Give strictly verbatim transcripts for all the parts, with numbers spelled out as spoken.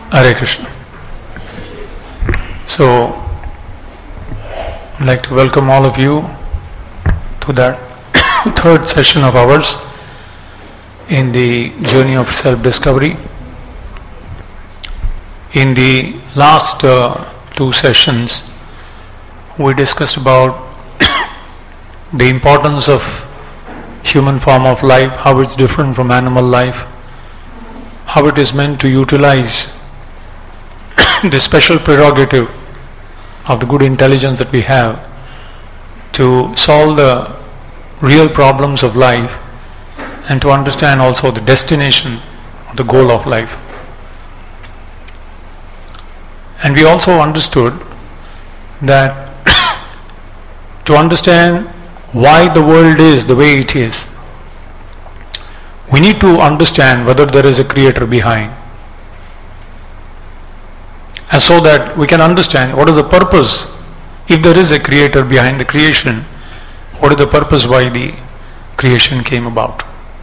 Hare Krishna. So, I'd like to welcome all of you to that third session of ours in the journey of self-discovery. In the last uh, two sessions, we discussed about the importance of human form of life, how it's different from animal life, how it is meant to utilize the special prerogative of the good intelligence that we have to solve the real problems of life and to understand also the destination or the goal of life. And we also understood that to understand why the world is the way it is, we need to understand whether there is a creator behind. And so that we can understand what is the purpose, if there is a creator behind the creation, what is the purpose why the creation came about.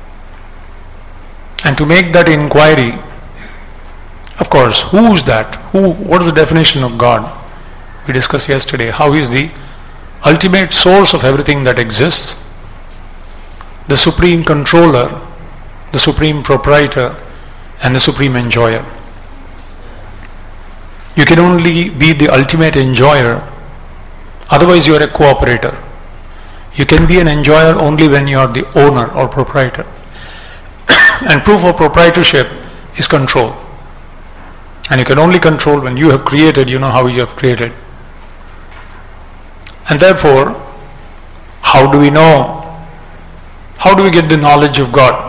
And to make that inquiry, of course, who is that? Who? What is the definition of God? We discussed yesterday how he is the ultimate source of everything that exists, the supreme controller, the supreme proprietor, and the supreme enjoyer. You can only be the ultimate enjoyer, otherwise you are a cooperator. You can be an enjoyer only when you are the owner or proprietor. And proof of proprietorship is control. And you can only control when you have created, you know how you have created. And therefore, how do we know? How do we get the knowledge of God?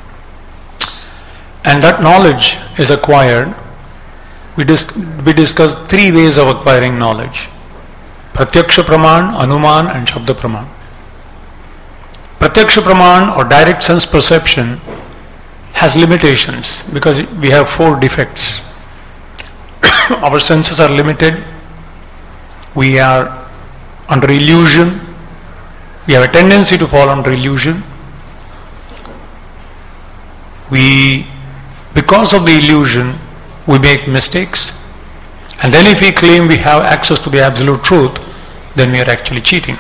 And that knowledge is acquired. We, dis- we discussed three ways of acquiring knowledge. Pratyaksha Praman, Anuman and Shabda Praman. Pratyaksha Praman or direct sense perception has limitations because we have four defects. Our senses are limited. We are under illusion. We have a tendency to fall under illusion. We, because of the illusion, we make mistakes. And then if we claim we have access to the absolute truth, then we are actually cheating.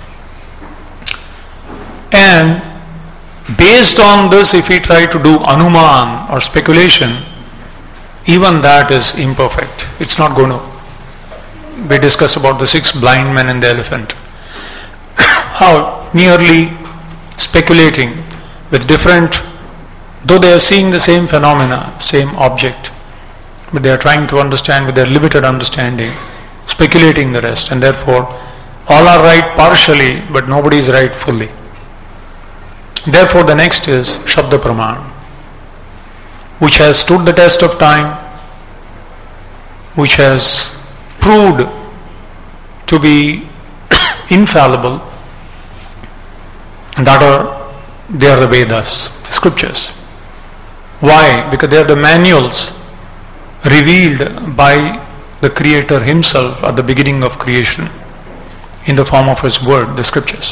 And based on this, if we try to do anuman or speculation, even that is imperfect. It's not going to. We discussed about the six blind men and the elephant. How merely speculating with different, though they are seeing the same phenomena, same object, but they are trying to understand with their limited understanding, speculating the rest, and therefore all are right partially, but nobody is right fully. Therefore the next is Shabda Praman, which has stood the test of time, which has proved to be infallible, and that are, they are the Vedas, the scriptures. Why? Because they are the manuals revealed by the Creator himself at the beginning of creation in the form of his word, the scriptures.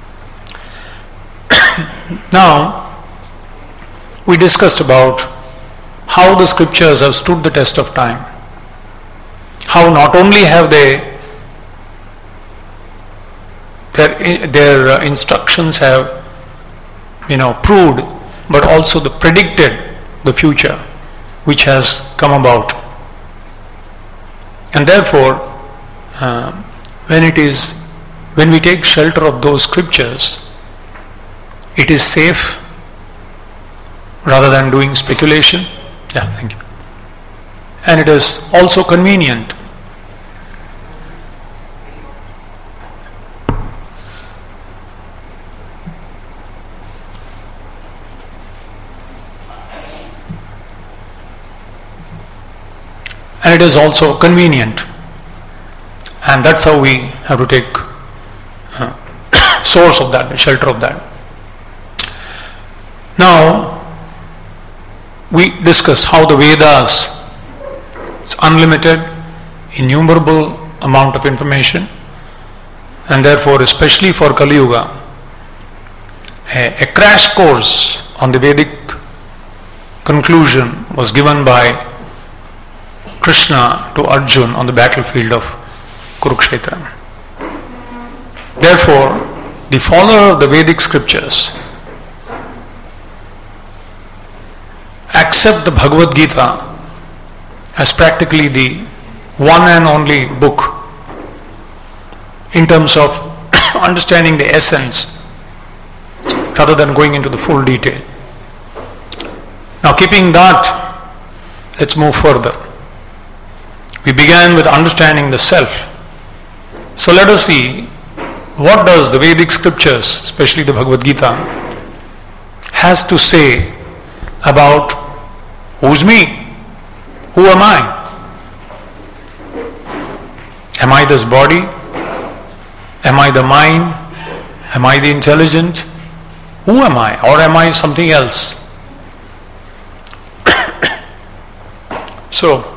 Now, we discussed about how the scriptures have stood the test of time. How not only have they, their, their instructions have, you know, proved, but also the predicted the future which has come about. And therefore, uh, when it is, when we take shelter of those scriptures, it is safe rather than doing speculation. Yeah, thank you. And it is also convenient. And it is also convenient. And that's how we have to take uh, source of that, the shelter of that. Now, we discussed how the Vedas, it's unlimited, innumerable amount of information, and therefore, especially for Kali Yuga, a, a crash course on the Vedic conclusion was given by Krishna to Arjun on the battlefield of Kurukshetra. Therefore, the follower of the Vedic scriptures accept the Bhagavad Gita as practically the one and only book in terms of understanding the essence rather than going into the full detail. Now, keeping that, let's move further. We began with understanding the self. So let us see what does the Vedic scriptures, especially the Bhagavad Gita, has to say about who's me? Who am I? Am I this body? Am I the mind? Am I the intelligent? Who am I? Or am I something else? So,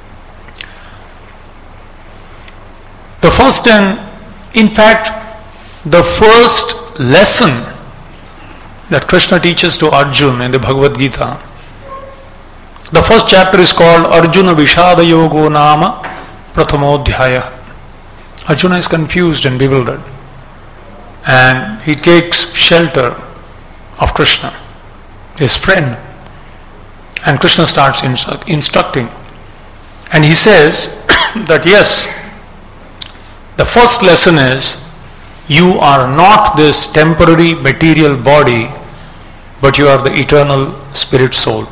the first and, in fact, the first lesson that Krishna teaches to Arjuna in the Bhagavad Gita, the first chapter is called Arjuna Vishada Yogo Nama Prathamodhyaya. Arjuna is confused and bewildered, and he takes shelter of Krishna, his friend, and Krishna starts instru- instructing, and he says that yes, the first lesson is you are not this temporary material body, but you are the eternal spirit soul.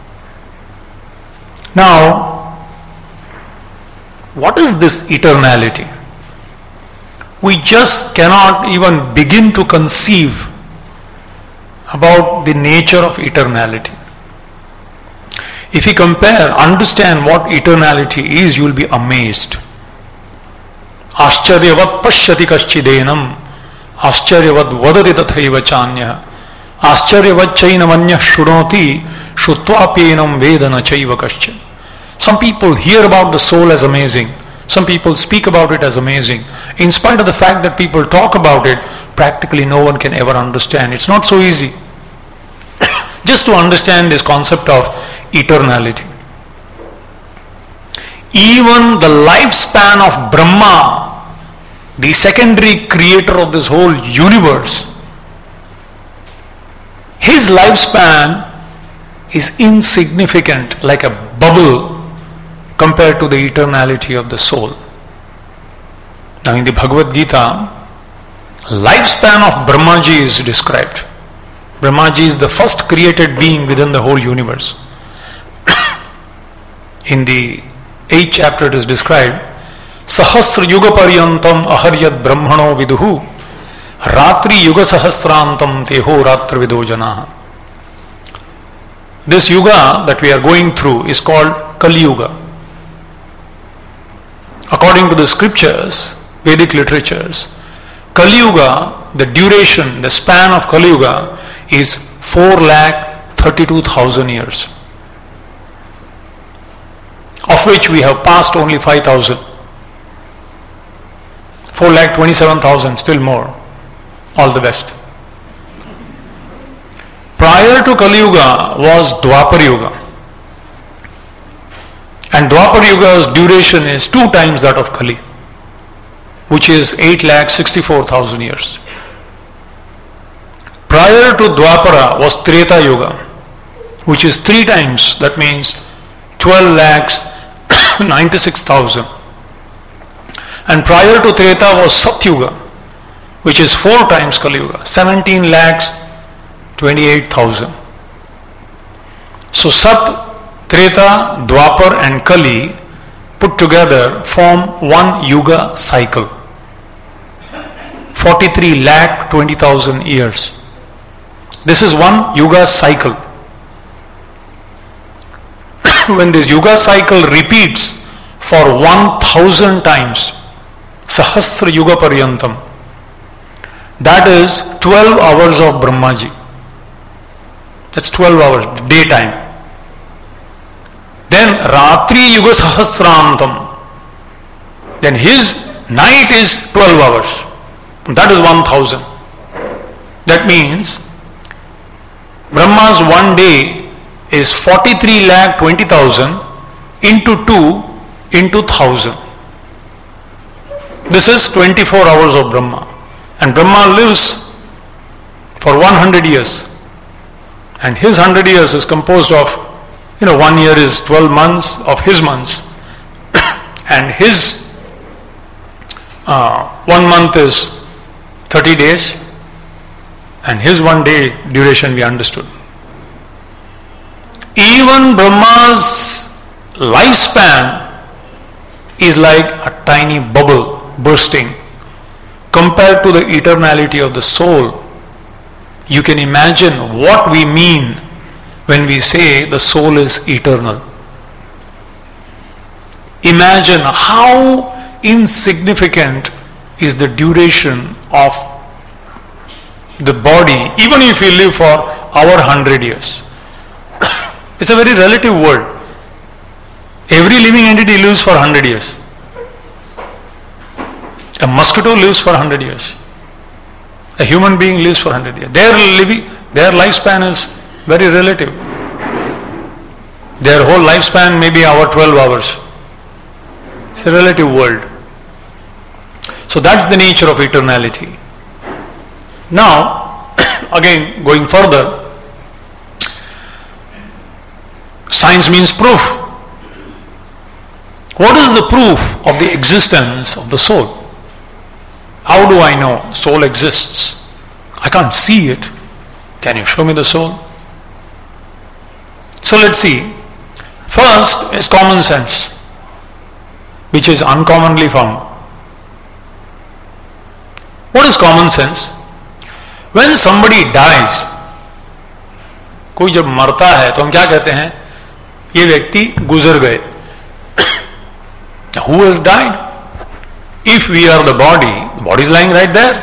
Now, what is this eternality? We just cannot even begin to conceive about the nature of eternality. If you compare, understand what eternality is, you will be amazed. Ascharyavat pashyati kaschidenam, ascharyavat vadati tathaiva chanyah, ascharyavat chainamanyah shunoti, shutvapenam vedana chaiva kaschin. Some people hear about the soul as amazing. Some people speak about it as amazing. In spite of the fact that people talk about it, practically no one can ever understand. It's not so easy. Just to understand this concept of eternality. Even the lifespan of Brahma, the secondary creator of this whole universe, his lifespan is insignificant, like a bubble compared to the eternality of the soul. Now in the Bhagavad Gita, lifespan of Brahmaji is described. Brahmaji is the first created being within the whole universe. In the eighth chapter it is described, Sahasra Yuga Paryantam Aharyad Brahmano Viduhu Ratri Yuga Sahasrantam Teho Ratra Vido Janaha. This yuga that we are going through is called Kali Yuga. According to the scriptures, Vedic literatures, Kali Yuga, the duration, the span of Kali Yuga is four lakh thirty-two thousand years, of which we have passed only five thousand. four lakh twenty-seven thousand, still more. All the best. Prior to Kali Yuga was Dwapar Yuga. And Dwapar Yuga's duration is two times that of Kali, which is eight lakh sixty-four thousand years. Prior to Dwapara was Treta Yuga, which is three times, that means twelve lakhs ninety-six thousand. And prior to Treta was Satyuga, which is four times Kali Yuga, seventeen lakhs twenty-eight thousand. So Sat, Treta, Dwapar and Kali put together form one Yuga cycle, forty-three lakh twenty thousand years. This is one Yuga cycle. When this Yuga cycle repeats for one thousand times, Sahasra Yuga Paryantam, that is twelve hours of Brahmaji. That's twelve hours, daytime. Then Ratri Yuga Sahasrantam, then his night is twelve hours. That is one thousand. That means Brahma's one day is forty-three lakh twenty thousand into two into thousand. This is twenty-four hours of Brahma. And Brahma lives for one hundred years. And his one hundred years is composed of, you know, one year is twelve months of his months. And his uh, one month is thirty days. And his one day duration we understood. Even Brahma's lifespan is like a tiny bubble bursting compared to the eternality of the soul. You can imagine what we mean when we say the soul is eternal. Imagine how insignificant is the duration of the body, even if we live for our hundred years. It's a very relative world. Every living entity lives for one hundred years. A mosquito lives for one hundred years. A human being lives for one hundred years. Their living, their lifespan is very relative. Their whole lifespan may be our twelve hours. It's a relative world. So that's the nature of eternality. Now, again, going further, science means proof. What is the proof of the existence of the soul? How do I know soul exists? I can't see it. Can you show me the soul? So let's see. First is common sense, which is uncommonly found. What is common sense? When somebody dies, कोई जब मरता है तो हम क्या कहते हैं? ये व्यक्ति गुजर गए. Who has died? If we are the body, the body is lying right there.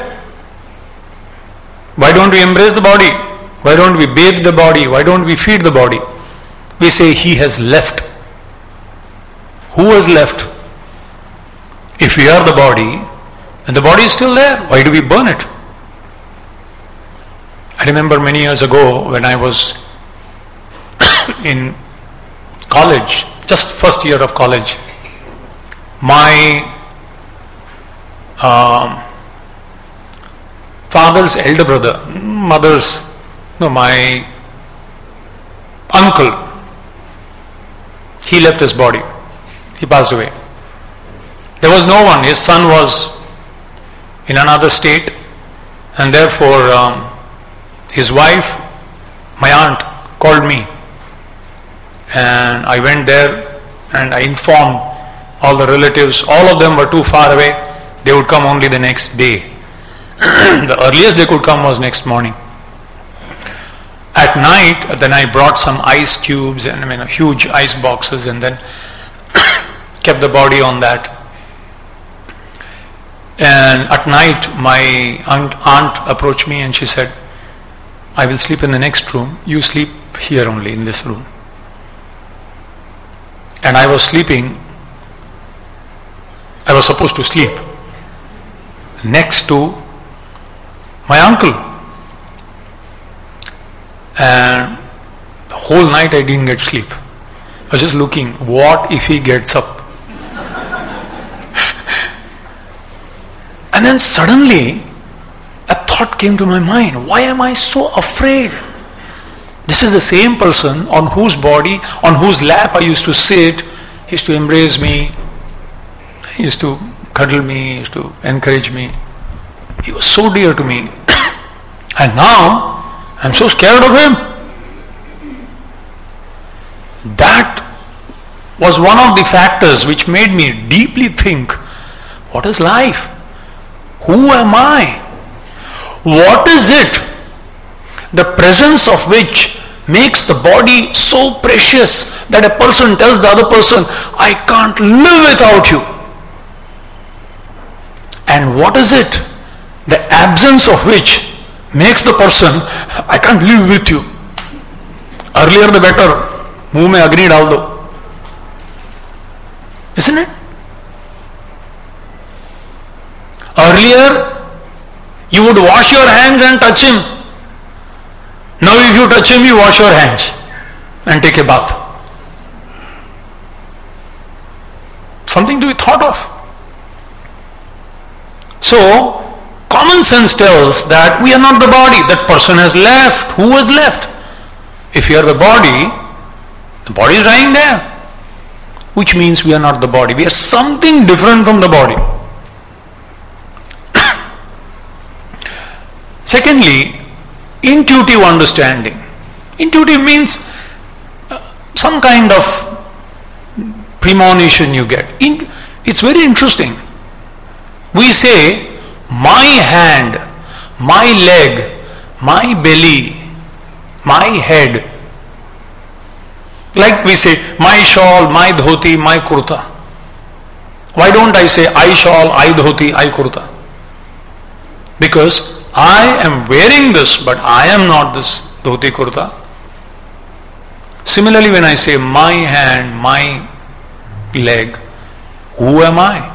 Why don't we embrace the body? Why don't we bathe the body? Why don't we feed the body? We say he has left. Who has left? If we are the body, and the body is still there, why do we burn it? I remember many years ago when I was in college, just first year of college, my um, father's elder brother, mother's, no, my uncle, he left his body. He passed away. There was no one. His son was in another state, and therefore um, his wife, my aunt, called me, and I went there and I informed all the relatives. All of them were too far away. They would come only the next day. The earliest they could come was next morning. At night, then I brought some ice cubes and I mean huge ice boxes, and then kept the body on that. And at night, my aunt, aunt approached me and she said, I will sleep in the next room. You sleep here only in this room. And I was sleeping, I was supposed to sleep next to my uncle. And the whole night I didn't get sleep. I was just looking, what if he gets up? And then suddenly a thought came to my mind. Why am I so afraid? This is the same person on whose body, on whose lap I used to sit. He used to embrace me. He used to cuddle me. He used to encourage me. He was so dear to me. And now I'm so scared of him. That was one of the factors which made me deeply think, what is life? Who am I? What is it? The presence of which makes the body so precious that a person tells the other person, I can't live without you. And what is it? The absence of which makes the person, I can't live with you. Earlier the better. मुंह में अग्नि डाल दो. Isn't it? Earlier, you would wash your hands and touch him. Now if you touch him, you wash your hands and take a bath. something to be thought of. So, common sense tells that we are not the body. That person has left. Who has left? If you are the body, the body is lying there. Which means we are not the body. We are something different from the body. Secondly, intuitive understanding. Intuitive means uh, some kind of premonition you get. In, it's very interesting. We say, my hand, my leg, my belly, my head. Like we say, my shawl, my dhoti, my kurta. Why don't I say, I shawl, I dhoti, I kurta? Because I am wearing this, but I am not this dhoti kurta. Similarly, when I say my hand, my leg, who am I?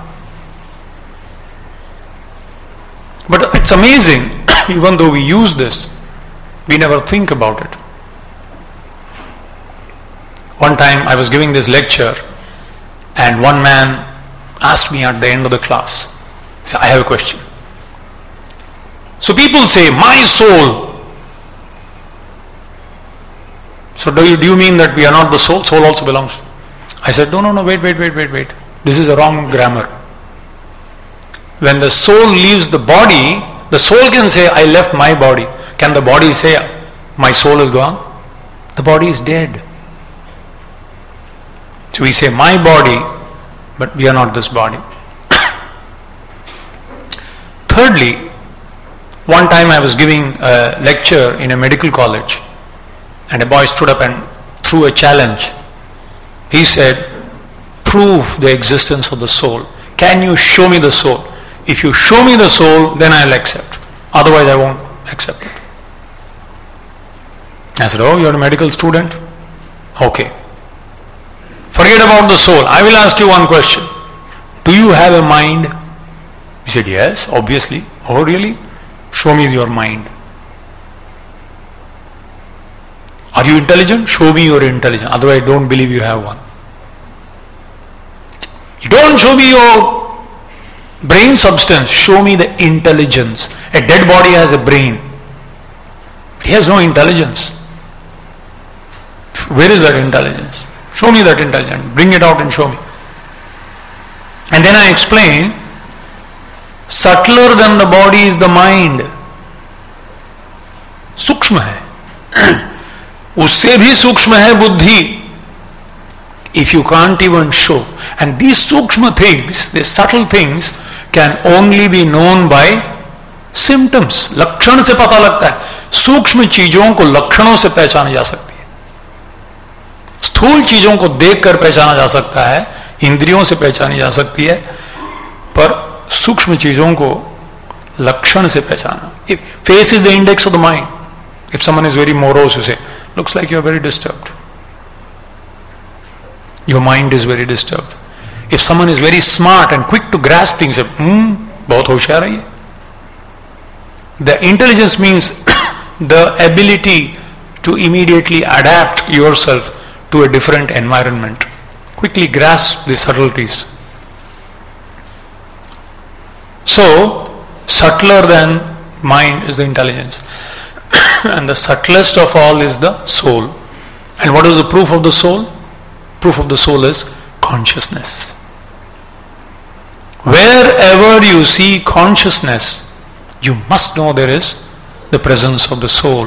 But it's amazing, even though we use this, we never think about it. One time I was giving this lecture and one man asked me at the end of the class, I have a question. So people say, my soul. So do you, do you mean that we are not the soul? Soul also belongs. I said, no, no, no, wait, wait, wait, wait, wait. This is a wrong grammar. When the soul leaves the body, the soul can say, I left my body. Can the body say, my soul is gone? The body is dead. So we say, my body, but we are not this body. Thirdly, one time I was giving a lecture in a medical college and a boy stood up and threw a challenge. He said, prove the existence of the soul. Can you show me the soul? If you show me the soul, then I'll accept. Otherwise I won't accept it. I said, oh, you're a medical student? Okay. Forget about the soul. I will ask you one question. Do you have a mind? He said, yes, obviously. Oh, really? Show me your mind. Are you intelligent? Show me your intelligence. Otherwise, I don't believe you have one. You don't show me your brain substance. Show me the intelligence. A dead body has a brain. He has no intelligence. Where is that intelligence? Show me that intelligence. Bring it out and show me. And then I explain, subtler than the body is the mind. सूक्ष्म है. उससे भी सूक्ष्म है बुद्धि. If you can't even show. And these सूक्ष्म things, these subtle things can only be known by symptoms. लक्षण से पता लगता है. सूक्ष्म चीजों को लक्षणों से पहचाना जा सकती है. स्थूल चीजों को देखकर पहचाना जा सकता है, इंद्रियों से पहचानी जा सकती है, पर सूक्ष्म चीजों को लक्षण से पहचाना. If face is the index of the mind. If someone is very morose, you say, looks like you are very disturbed. Your mind is very disturbed. If someone is very smart and quick to grasp things, you say, hmm, बहुत होशियार है ये. The intelligence means the ability to immediately adapt yourself to a different environment. Quickly grasp the subtleties. So, subtler than mind is the intelligence. And the subtlest of all is the soul. And what is the proof of the soul? Proof of the soul is consciousness. Wherever you see consciousness, you must know there is the presence of the soul.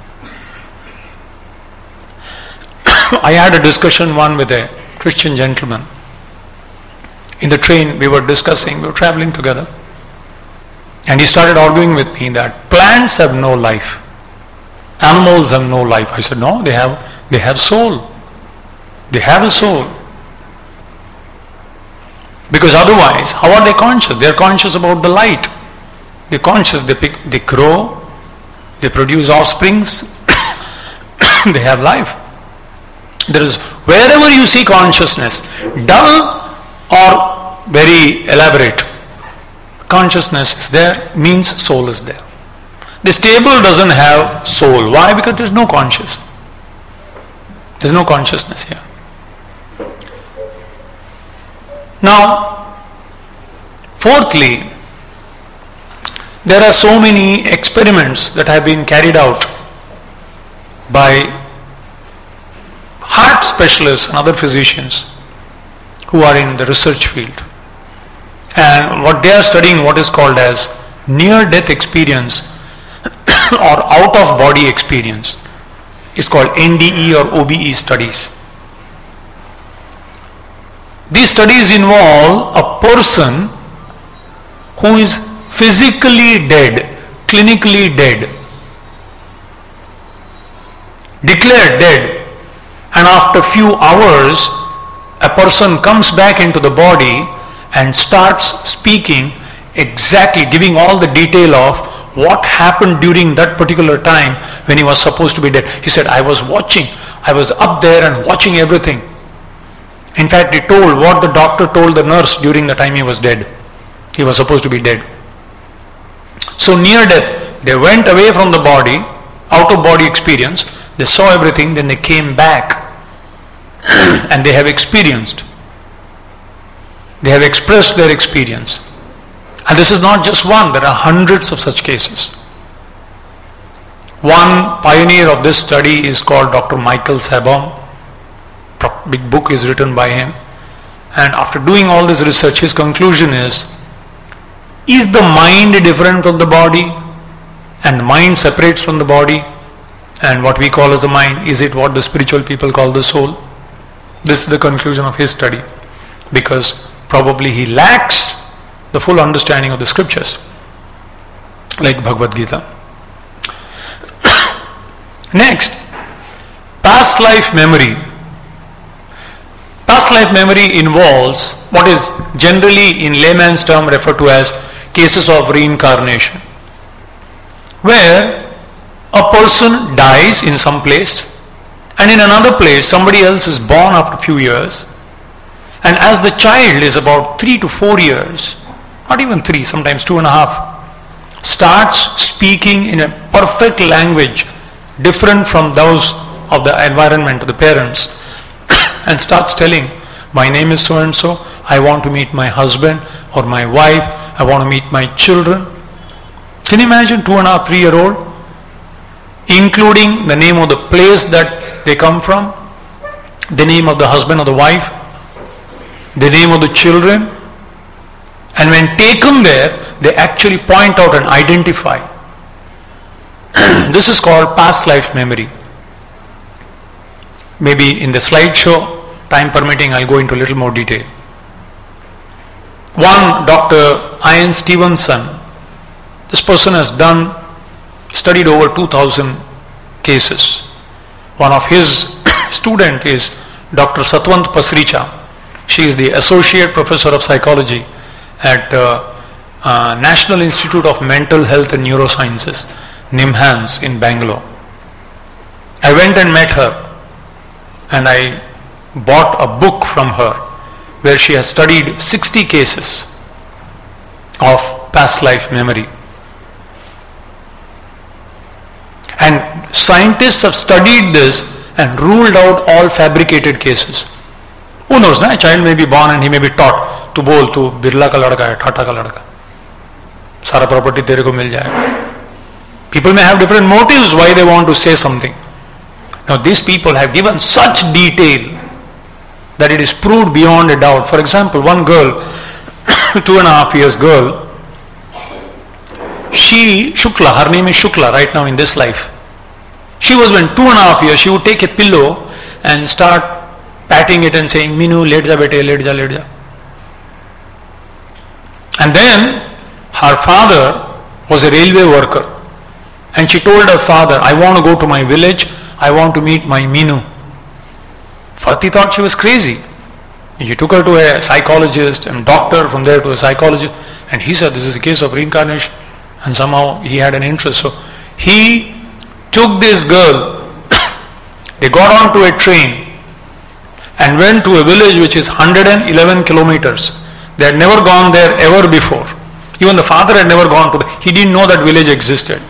I had a discussion one with a Christian gentleman. In the train we were discussing, we were traveling together. And he started arguing with me that plants have no life. Animals have no life. I said, no, they have, they have soul. They have a soul. Because otherwise, how are they conscious? They are conscious about the light. They're conscious, they, pick, they grow, they produce offsprings, they have life. There is, wherever you see consciousness, dull or very elaborate, consciousness is there, means soul is there. This table doesn't have soul. Why? Because there is no conscious. There is no consciousness here. Now, fourthly, there are so many experiments that have been carried out by heart specialists and other physicians who are in the research field. And what they are studying, what is called as near-death experience or out-of-body experience, is called N D E or O B E studies. These studies involve a person who is physically dead, clinically dead, declared dead, and after few hours a person comes back into the body and starts speaking exactly, giving all the detail of what happened during that particular time when he was supposed to be dead. He said, I was watching, I was up there and watching everything. In fact, he told what the doctor told the nurse during the time he was dead. He was supposed to be dead. So near death, they went away from the body, out of body experience, they saw everything, then they came back and they have experienced. They have expressed their experience. And this is not just one, there are hundreds of such cases. One pioneer of this study is called Doctor Michael Sabom. Big book is written by him. And after doing all this research, his conclusion is, is the mind different from the body? And the mind separates from the body? And what we call as the mind, is it what the spiritual people call the soul? This is the conclusion of his study. Because probably he lacks the full understanding of the scriptures, like Bhagavad Gita. Next, past life memory. Past life memory involves what is generally in layman's term referred to as cases of reincarnation, where a person dies in some place and in another place somebody else is born after a few years, and as the child is about three to four years, not even three, sometimes two and a half, starts speaking in a perfect language different from those of the environment, of the parents, and starts telling, my name is so and so, I want to meet my husband or my wife, I want to meet my children. Can you imagine two and a half, three year old, including the name of the place that they come from, the name of the husband or the wife, the name of the children, and when taken there, they actually point out and identify. This is called past life memory. Maybe in the slideshow, time permitting, I'll go into a little more detail. One, Doctor Ian Stevenson, this person has done, studied over two thousand cases. One of his student is Doctor Satwant Pasricha. She is the Associate Professor of Psychology at uh, uh, National Institute of Mental Health and Neurosciences, NIMHANS in Bangalore. I went and met her and I bought a book from her where she has studied sixty cases of past life memory. And scientists have studied this and ruled out all fabricated cases. Who knows, na? A child may be born and he may be taught to bol tu Birla ka ladka hai, Tata ka ladka. Sara property tere ko mil jayega. People may have different motives why they want to say something. Now these people have given such detail that it is proved beyond a doubt. For example, one girl, two and a half years girl, she, Shukla, her name is Shukla right now in this life. She was when two and a half years, she would take a pillow and start patting it and saying, Minu, let ja bete, let ja, let ja. And then her father was a railway worker. And she told her father, I want to go to my village, I want to meet my Minu. First he thought she was crazy. He took her to a psychologist and doctor, from there to a psychologist, and he said this is a case of reincarnation, and somehow he had an interest. So he took this girl, they got onto a train and went to a village which is one hundred eleven kilometers. They had never gone there ever before. Even the father had never gone to the, he didn't know that village existed.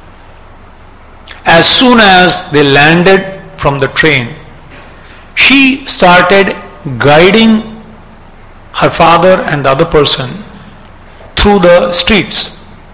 As soon as they landed from the train, she started guiding her father and the other person through the streets.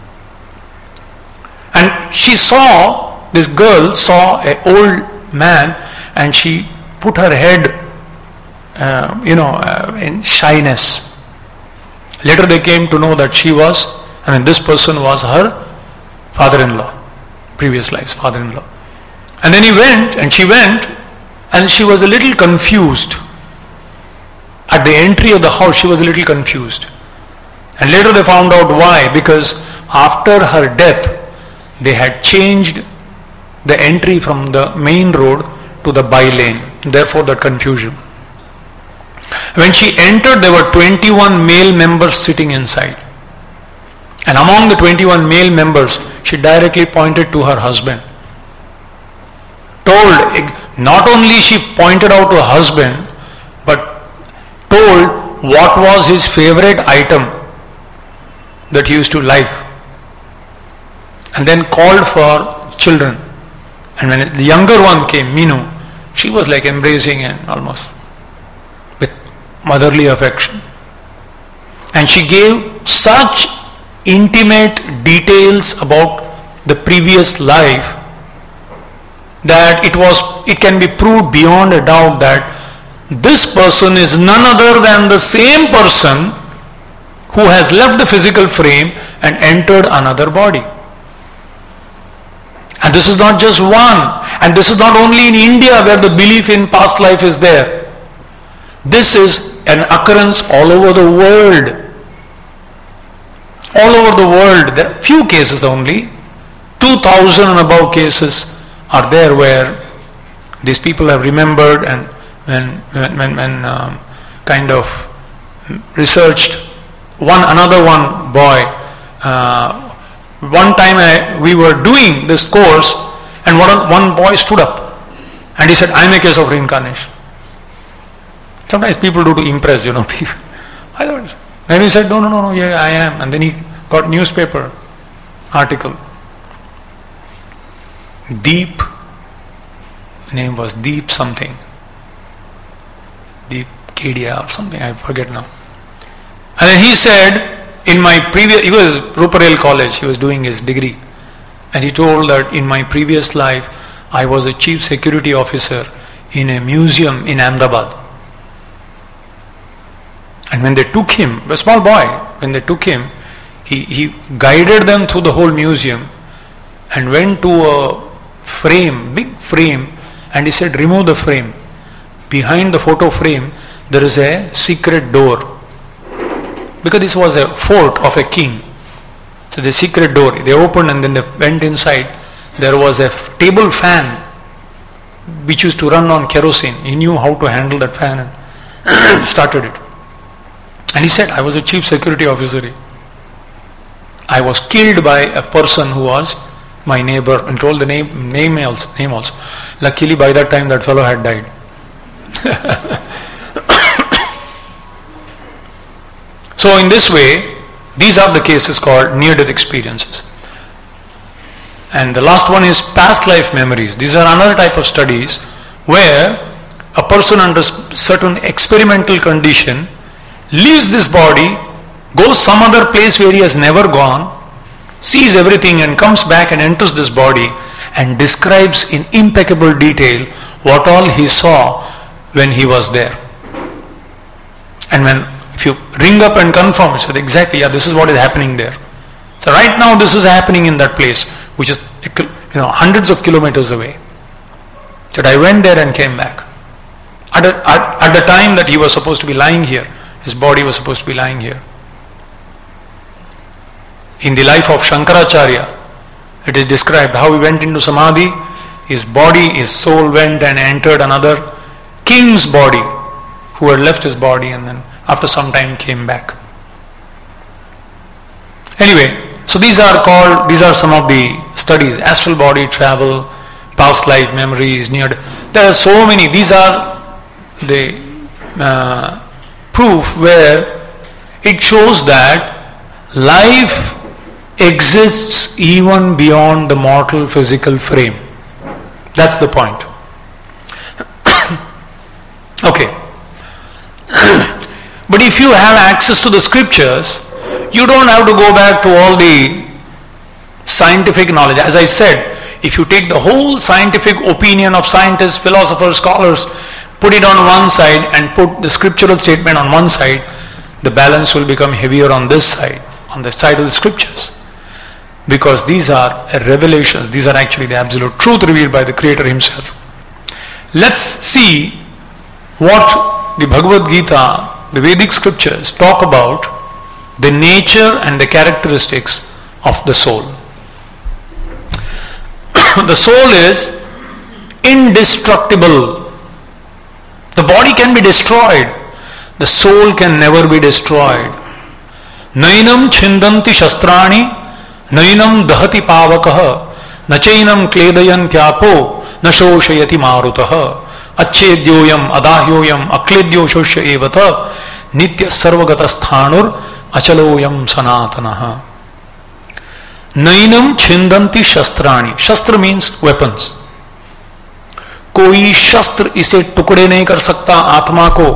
And she saw, this girl saw an old man, and she put her head, uh, you know, uh, in shyness. Later they came to know that she was, I mean, this person was her father-in-law, previous life's father-in-law. And then he went, and she went, and she was a little confused. At the entry of the house, she was a little confused. And later they found out why, because after her death, they had changed the entry from the main road to the by lane. Therefore the confusion. When she entered, there were twenty-one male members sitting inside. And among the twenty-one male members, she directly pointed to her husband. Told, not only she pointed out to her husband, but told what was his favorite item that he used to like. And then called for children. And when the younger one came, Minu, she was like embracing and almost with motherly affection. And she gave such intimate details about the previous life that it was, it can be proved beyond a doubt that this person is none other than the same person who has left the physical frame and entered another body. And this is not just one. And this is not only in India where the belief in past life is there. This is an occurrence all over the world. All over the world. There are few cases only. two thousand and above cases are there where these people have remembered and when, when, when, when um, kind of researched. One, another one boy, uh, one time I, we were doing this course, and one, one boy stood up and he said, I am a case of reincarnation. Sometimes people do to impress, you know, people. I don't. And he said, no, no, no, no, yeah, I am. And then he got newspaper article. Deep, name was Deep something. Deep Kedia or something, I forget now. And then he said, in my previous, he was Ruparel College, he was doing his degree. And he told that in my previous life, I was a chief security officer in a museum in Ahmedabad. And when they took him, a small boy, when they took him, he, he guided them through the whole museum and went to a frame, big frame, and he said, remove the frame. Behind the photo frame, there is a secret door. Because this was a fort of a king. So the secret door, they opened and then they went inside. There was a table fan which used to run on kerosene. He knew how to handle that fan and started it. And he said, I was a chief security officer. I was killed by a person who was my neighbor, and told the name, name also, name also. Luckily by that time that fellow had died. So in this way, these are the cases called near-death experiences. And the last one is past life memories. These are another type of studies where a person under certain experimental condition leaves this body, goes some other place where he has never gone, sees everything and comes back and enters this body and describes in impeccable detail what all he saw when he was there. And when if you ring up and confirm, he said exactly, yeah, this is what is happening there. So right now this is happening in that place, which is, you know, hundreds of kilometers away. So I went there and came back. At, a, at, at the time that he was supposed to be lying here, his body was supposed to be lying here. In the life of Shankaracharya, it is described how he went into Samadhi, his body, his soul went and entered another king's body who had left his body and then after some time came back. Anyway, so these are called, these are some of the studies, astral body travel, past life memories, near, there are so many, these are the uh, proof where it shows that life exists even beyond the mortal physical frame. That's the point. Okay. But if you have access to the scriptures, you don't have to go back to all the scientific knowledge. As I said, if you take the whole scientific opinion of scientists, philosophers, scholars, put it on one side and put the scriptural statement on one side, the balance will become heavier on this side, on the side of the scriptures. Because these are revelations, these are actually the absolute truth revealed by the Creator Himself. Let's see what the Bhagavad Gita, the Vedic scriptures, talk about the nature and the characteristics of the soul. The soul is indestructible. The body can be destroyed. The soul can never be destroyed. Nainam chindanti shastrani, nainam dahati pavakaha, nachainam kledayantyapo, nashoshayati marutaha, achedyoyam adahyoyam akledyo shoshya evata, nitya sarvagata sthanur achaloyam sanatanaha. Nainam chindanti shastrani. Shastra means weapons. कोई शस्त्र इसे टुकड़े नहीं कर सकता आत्मा को.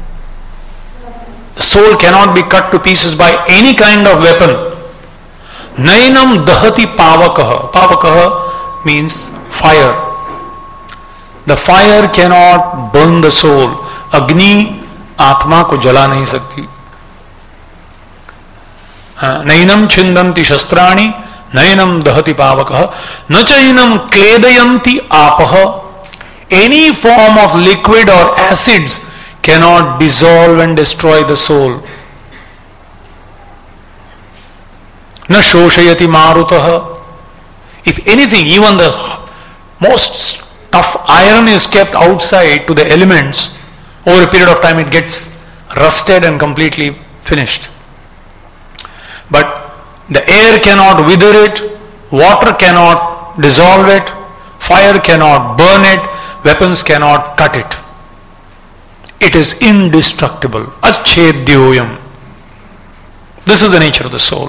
The soul cannot be cut to pieces by any kind of weapon. Nainam dahati pavakaha. Pavakaha means fire. The fire cannot burn the soul. Agni आत्मा को जला नहीं सकती. नैनम छिंदन्ति शस्त्राणि नैनम दहति पावकः न चैनम क्लेदयन्ति आपः. Any form of liquid or acids cannot dissolve and destroy the soul. Na shoshayati marutah. If anything, even the most tough iron is kept outside to the elements, over a period of time it gets rusted and completely finished. But the air cannot wither it, water cannot dissolve it, fire cannot burn it, weapons cannot cut it. It is indestructible. Achedyoyam. This is the nature of the soul.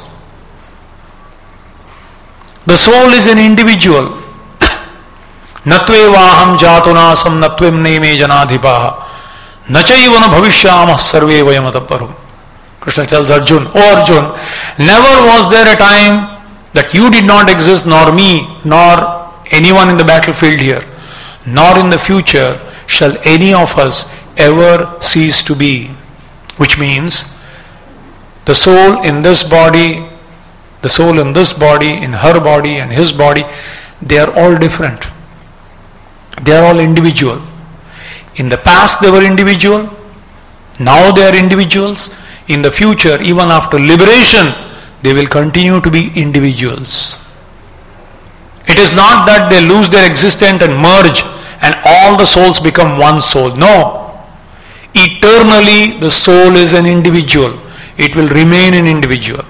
The soul is an individual. Natvevaham jatunasam natvem neme janadhipaha nachayivana bhavishyamah sarve vayamataparum. Krishna tells Arjun, oh Arjun, never was there a time that you did not exist, nor me, nor anyone in the battlefield here, nor in the future shall any of us ever cease to be. Which means the soul in this body, the soul in this body, in her body and his body, they are all different. They are all individual. In the past they were individual, now they are individuals. In the future, even after liberation, they will continue to be individuals. It is not that they lose their existence and merge and all the souls become one soul. No. Eternally the soul is an individual. It will remain an individual.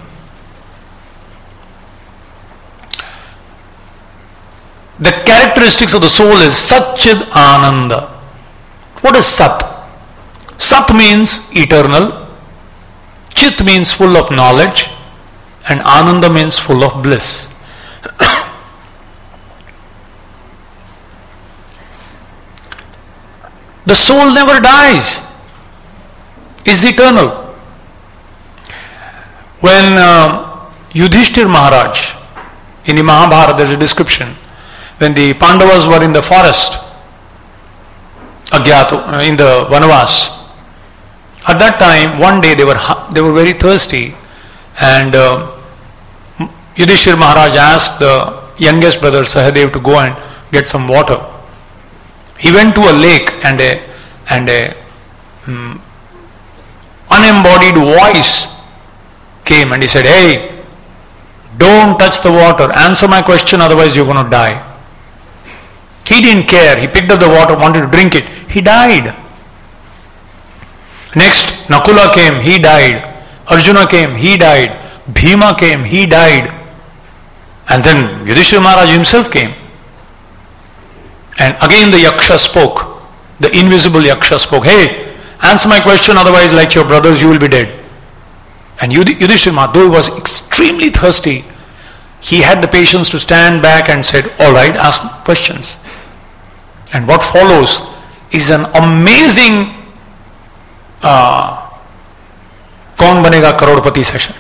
The characteristics of the soul is Satchid Ananda. What is Sat? Sat means eternal. Chit means full of knowledge. And Ananda means full of bliss. The soul never dies. Is eternal. When uh, Yudhishthir Maharaj, in the Mahabharata there is a description, when the Pandavas were in the forest, Agyato, in the Vanavas, at that time, one day they were they were very thirsty, and uh, Yudhishthir Maharaj asked the youngest brother Sahadev to go and get some water. He went to a lake, and a and a um, unembodied voice came, and he said, "Hey, don't touch the water. Answer my question, otherwise you're going to die." He didn't care. He picked up the water, wanted to drink it. He died. Next, Nakula came, he died. Arjuna came, he died. Bhima came, he died. And then Yudhishthira Maharaj himself came. And again the Yaksha spoke. The invisible Yaksha spoke. Hey, answer my question, otherwise like your brothers you will be dead. And Yudhishthira Maharaj, though he was extremely thirsty, he had the patience to stand back and said, alright, ask questions. And what follows is an amazing Uh, Banega Karodpati session.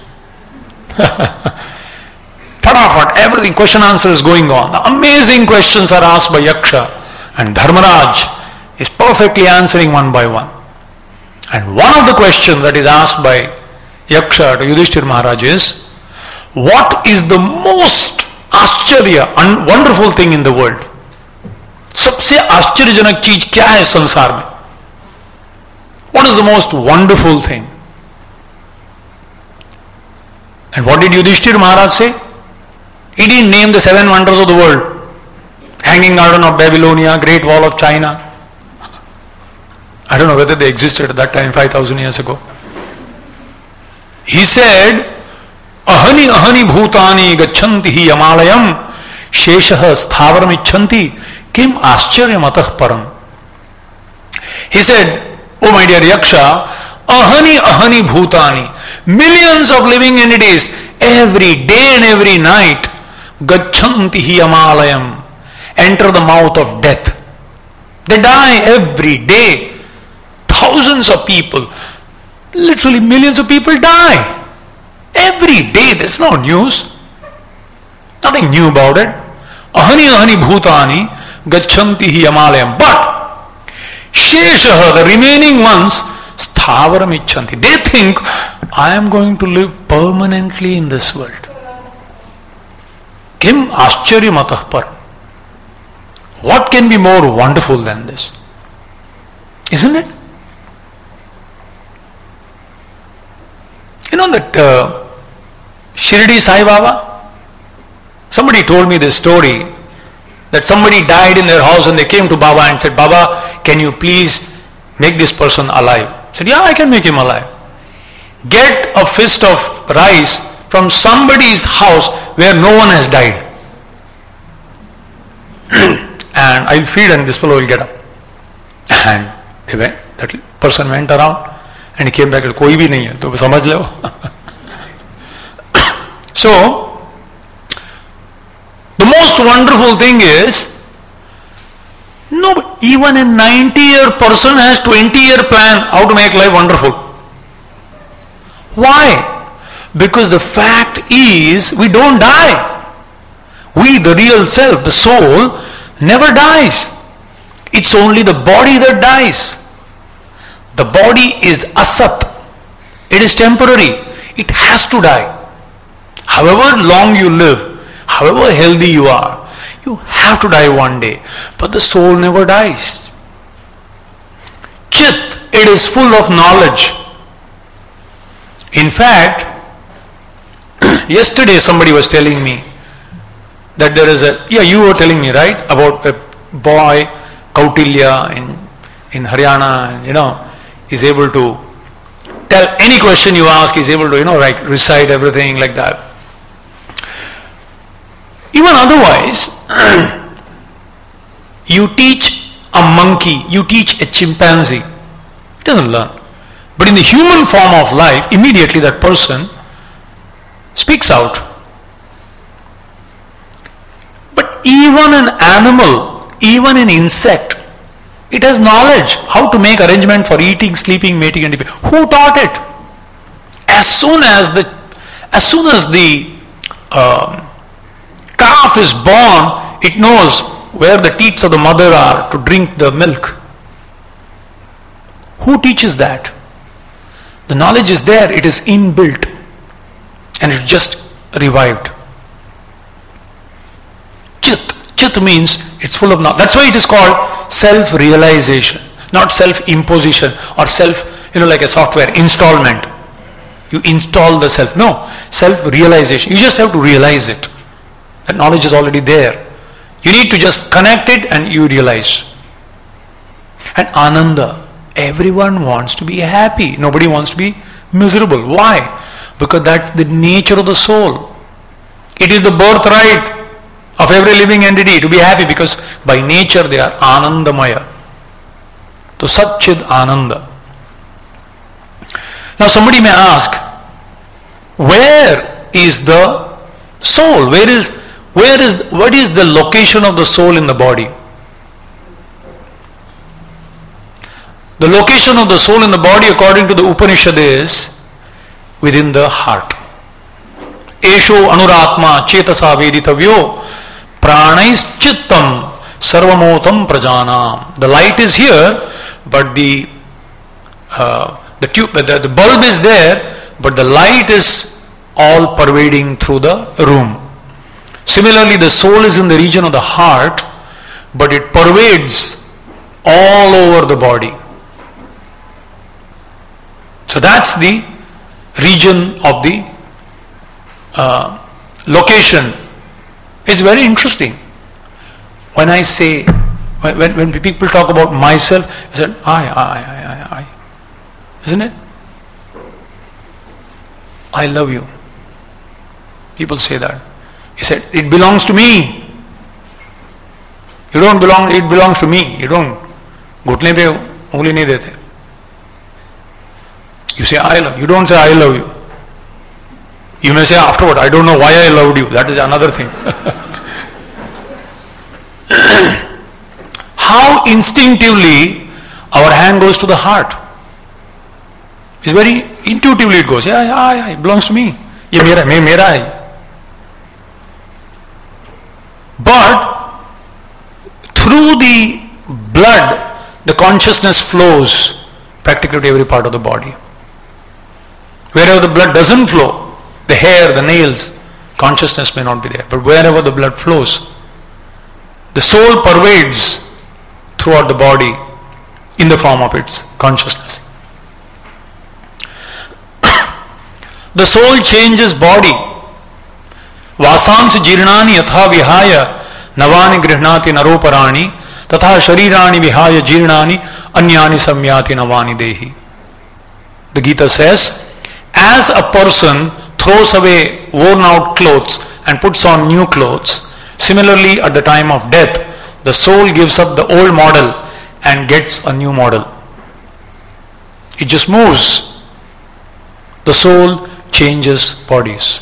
Fatafat, everything, question answer is going on. The amazing questions are asked by Yaksha, and Dharmaraj is perfectly answering one by one. And one of the questions that is asked by Yaksha to Yudhishthira Maharaj is, what is the most आश्चर्य and wonderful thing in the world? सबसे आश्चर्यजनक चीज क्या है संसार में? What is the most wonderful thing? And what did Yudhishthira Maharaj say? He didn't name the seven wonders of the world. Hanging Garden of Babylonia, Great Wall of China. I don't know whether they existed at that time, five thousand years ago. He said, Ahani ahani bhutani gacchanti hi yamalayam sheshah sthavaram icchanti kim ascharya matah param. He said, oh my dear Yaksha, ahani ahani bhutani, millions of living entities, every day and every night, gacchanti hi yamalayam, enter the mouth of death. They die every day. Thousands of people, literally millions of people die. Every day, there's no news. Nothing new about it. Ahani ahani bhutani gacchanti hi yamalayam. But sheshaha, the remaining ones, sthavaram icchanti. They think, I am going to live permanently in this world. Kim ascharya matah param. What can be more wonderful than this? Isn't it? You know that uh, Shirdi Sai Baba? Somebody told me this story that somebody died in their house and they came to Baba and said, Baba, can you please make this person alive? I said, yeah, I can make him alive. Get a fist of rice from somebody's house where no one has died. And I'll feed and this fellow will get up. And they went, that person went around and he came back and koi bhi nahi hai, to samajh leo. So, the most wonderful thing is, no, even a ninety year person has twenty year plan how to make life wonderful. Why? Because the fact is, we don't die. We, the real self, the soul, never dies. It's only the body that dies. The body is asat. It is temporary. It has to die. However long you live, however healthy you are, you have to die one day. But the soul never dies. Chit, it is full of knowledge. In fact, yesterday somebody was telling me that there is a, yeah, you were telling me, right, about a boy, Kautilya in, in Haryana, and, you know, is able to tell any question you ask, he's able to, you know, like recite everything like that. Even otherwise, you teach a monkey, you teach a chimpanzee, it doesn't learn. But in the human form of life, immediately that person speaks out. But even an animal, even an insect, it has knowledge how to make arrangement for eating, sleeping, mating, and defending. Who taught it? As soon as the, as soon as the um, calf is born, it knows where the teats of the mother are to drink the milk. Who teaches that? The knowledge is there, it is inbuilt, and it's just revived. Chit. Chit means it's full of knowledge. That's why it is called self-realization, not self-imposition or self, you know, like a software installment. You install the self. No, self-realization. You just have to realize it. That knowledge is already there. You need to just connect it and you realize. And Ananda, everyone wants to be happy. Nobody wants to be miserable. Why? Because that's the nature of the soul. It is the birthright of every living entity to be happy, because by nature they are Anandamaya. So Satchid Ananda. Now somebody may ask, where is the soul? Where is, where is, what is the location of the soul in the body? The location of the soul in the body according to the Upanishad is within the heart. Esho anuratma chetasa veditavyo pranais chittam sarvamotam prajanam. The light is here, but the uh, the tube, the, the bulb is there, but the light is all pervading through the room. Similarly, the soul is in the region of the heart, but it pervades all over the body. So that's the region of the uh, location. It's very interesting. When I say, when, when people talk about myself, I said, I, I, I, I, I. Isn't it? I love you. People say that. He said, it belongs to me. You don't belong, it belongs to me. You don't. घुटने पे उंगली नहीं देते. You say, I love you. You don't say, I love you. You may say afterward, I don't know why I loved you. That is another thing. How instinctively our hand goes to the heart. It's very intuitively it goes. Yeah, yeah, yeah, it belongs to me. ये मेरा, मैं मेरा है. But through the blood, the consciousness flows practically to every part of the body. Wherever the blood doesn't flow, the hair, the nails, consciousness may not be there. But wherever the blood flows, the soul pervades throughout the body in the form of its consciousness. The soul changes body. Vasamsa jirnani yatha vihaya navani grihnati naroparani tatha sharirani vihaya jirnani anyani samyati navani dehi. The Gita says, as a person throws away worn out clothes and puts on new clothes, similarly at the time of death, the soul gives up the old model and gets a new model. It just moves. The soul changes bodies.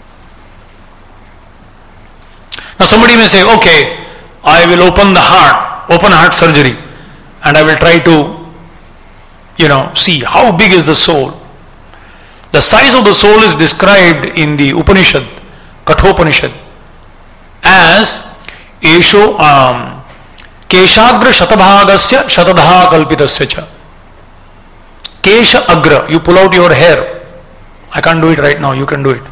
Now somebody may say, okay, I will open the heart, open heart surgery, and I will try to, you know, see how big is the soul. The size of the soul is described in the Upanishad, Kathopanishad, as Esho um, Keshagra Shatabhagasya Shatadha Kalpitasya cha. Kesha Agra, you pull out your hair. I can't do it right now, you can do it.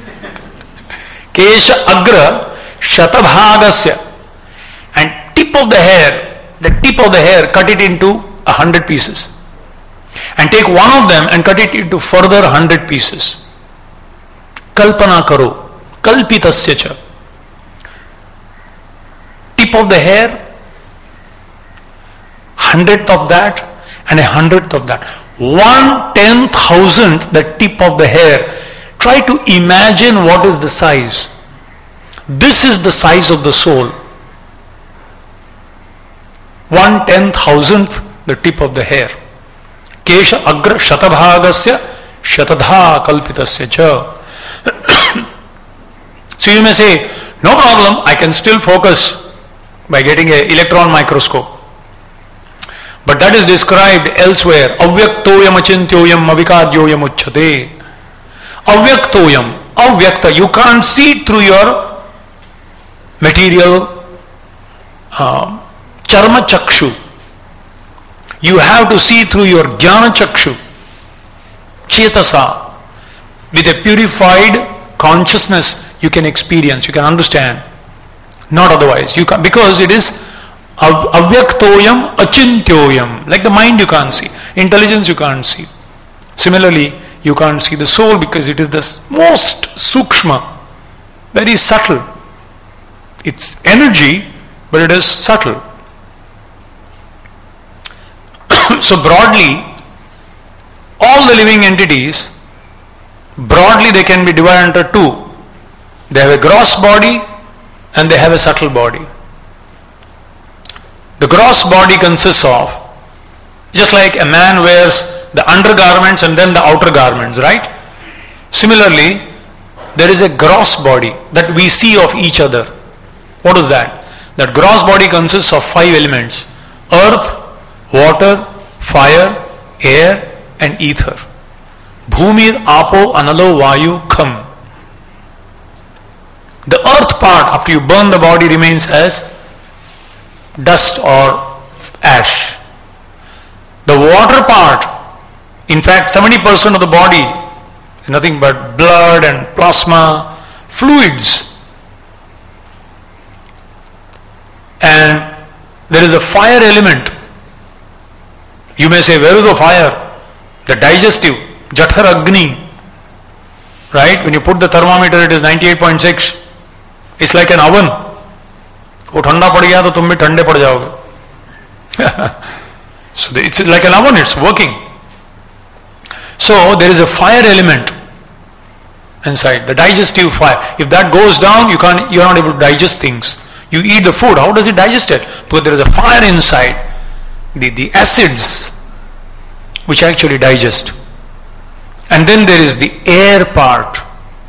Kesha Agra Shatabhagasya, and tip of the hair, the tip of the hair, cut it into a hundred pieces. And take one of them and cut it into further hundred pieces. Kalpana karo, kalpitasya cha. Tip of the hair, hundredth of that, and a hundredth of that. One ten thousandth the tip of the hair. Try to imagine what is the size. This is the size of the soul. One ten thousandth the tip of the hair. Kesha agra shatabhagasya shatadha kalpitasya cha. So you may say, no problem, I can still focus by getting an electron microscope. But that is described elsewhere. Avyaktoyam achintyoyam avikadyoyam uchchate. Avyaktoyam, avyakta, you can't see it through your material uh, charma chakshu. You have to see through your jnana chakshu, chetasa. With a purified consciousness, you can experience, you can understand. Not otherwise. You can, because it is avyaktoyam achintyoyam. Like the mind you can't see. Intelligence you can't see. Similarly, you can't see the soul because it is the most sukshma, very subtle. It's energy, but it is subtle. So broadly, all the living entities, broadly they can be divided into two. They have a gross body and they have a subtle body. The gross body consists of, just like a man wears the undergarments and then the outer garments, right? Similarly, there is a gross body that we see of each other. What is that? That gross body consists of five elements: earth, water, fire, air, and ether. Bhumir apo analo vayu kham. The earth part, after you burn the body, remains as dust or ash. The water part, in fact seventy percent of the body is nothing but blood and plasma, fluids. And there is a fire element. You may say, where is the fire? The digestive, Jathar Agni. Right? When you put the thermometer, it is ninety-eight point six. It's like an oven. वो ठंडा पड़ गया तो तुम भी ठंडे पड़ जाओगे. So it's like an oven, it's working. So there is a fire element inside, the digestive fire. If that goes down, you can't, you are not able to digest things. You eat the food, how does it digest it? Because there is a fire inside, the, the acids which actually digest. And then there is the air part,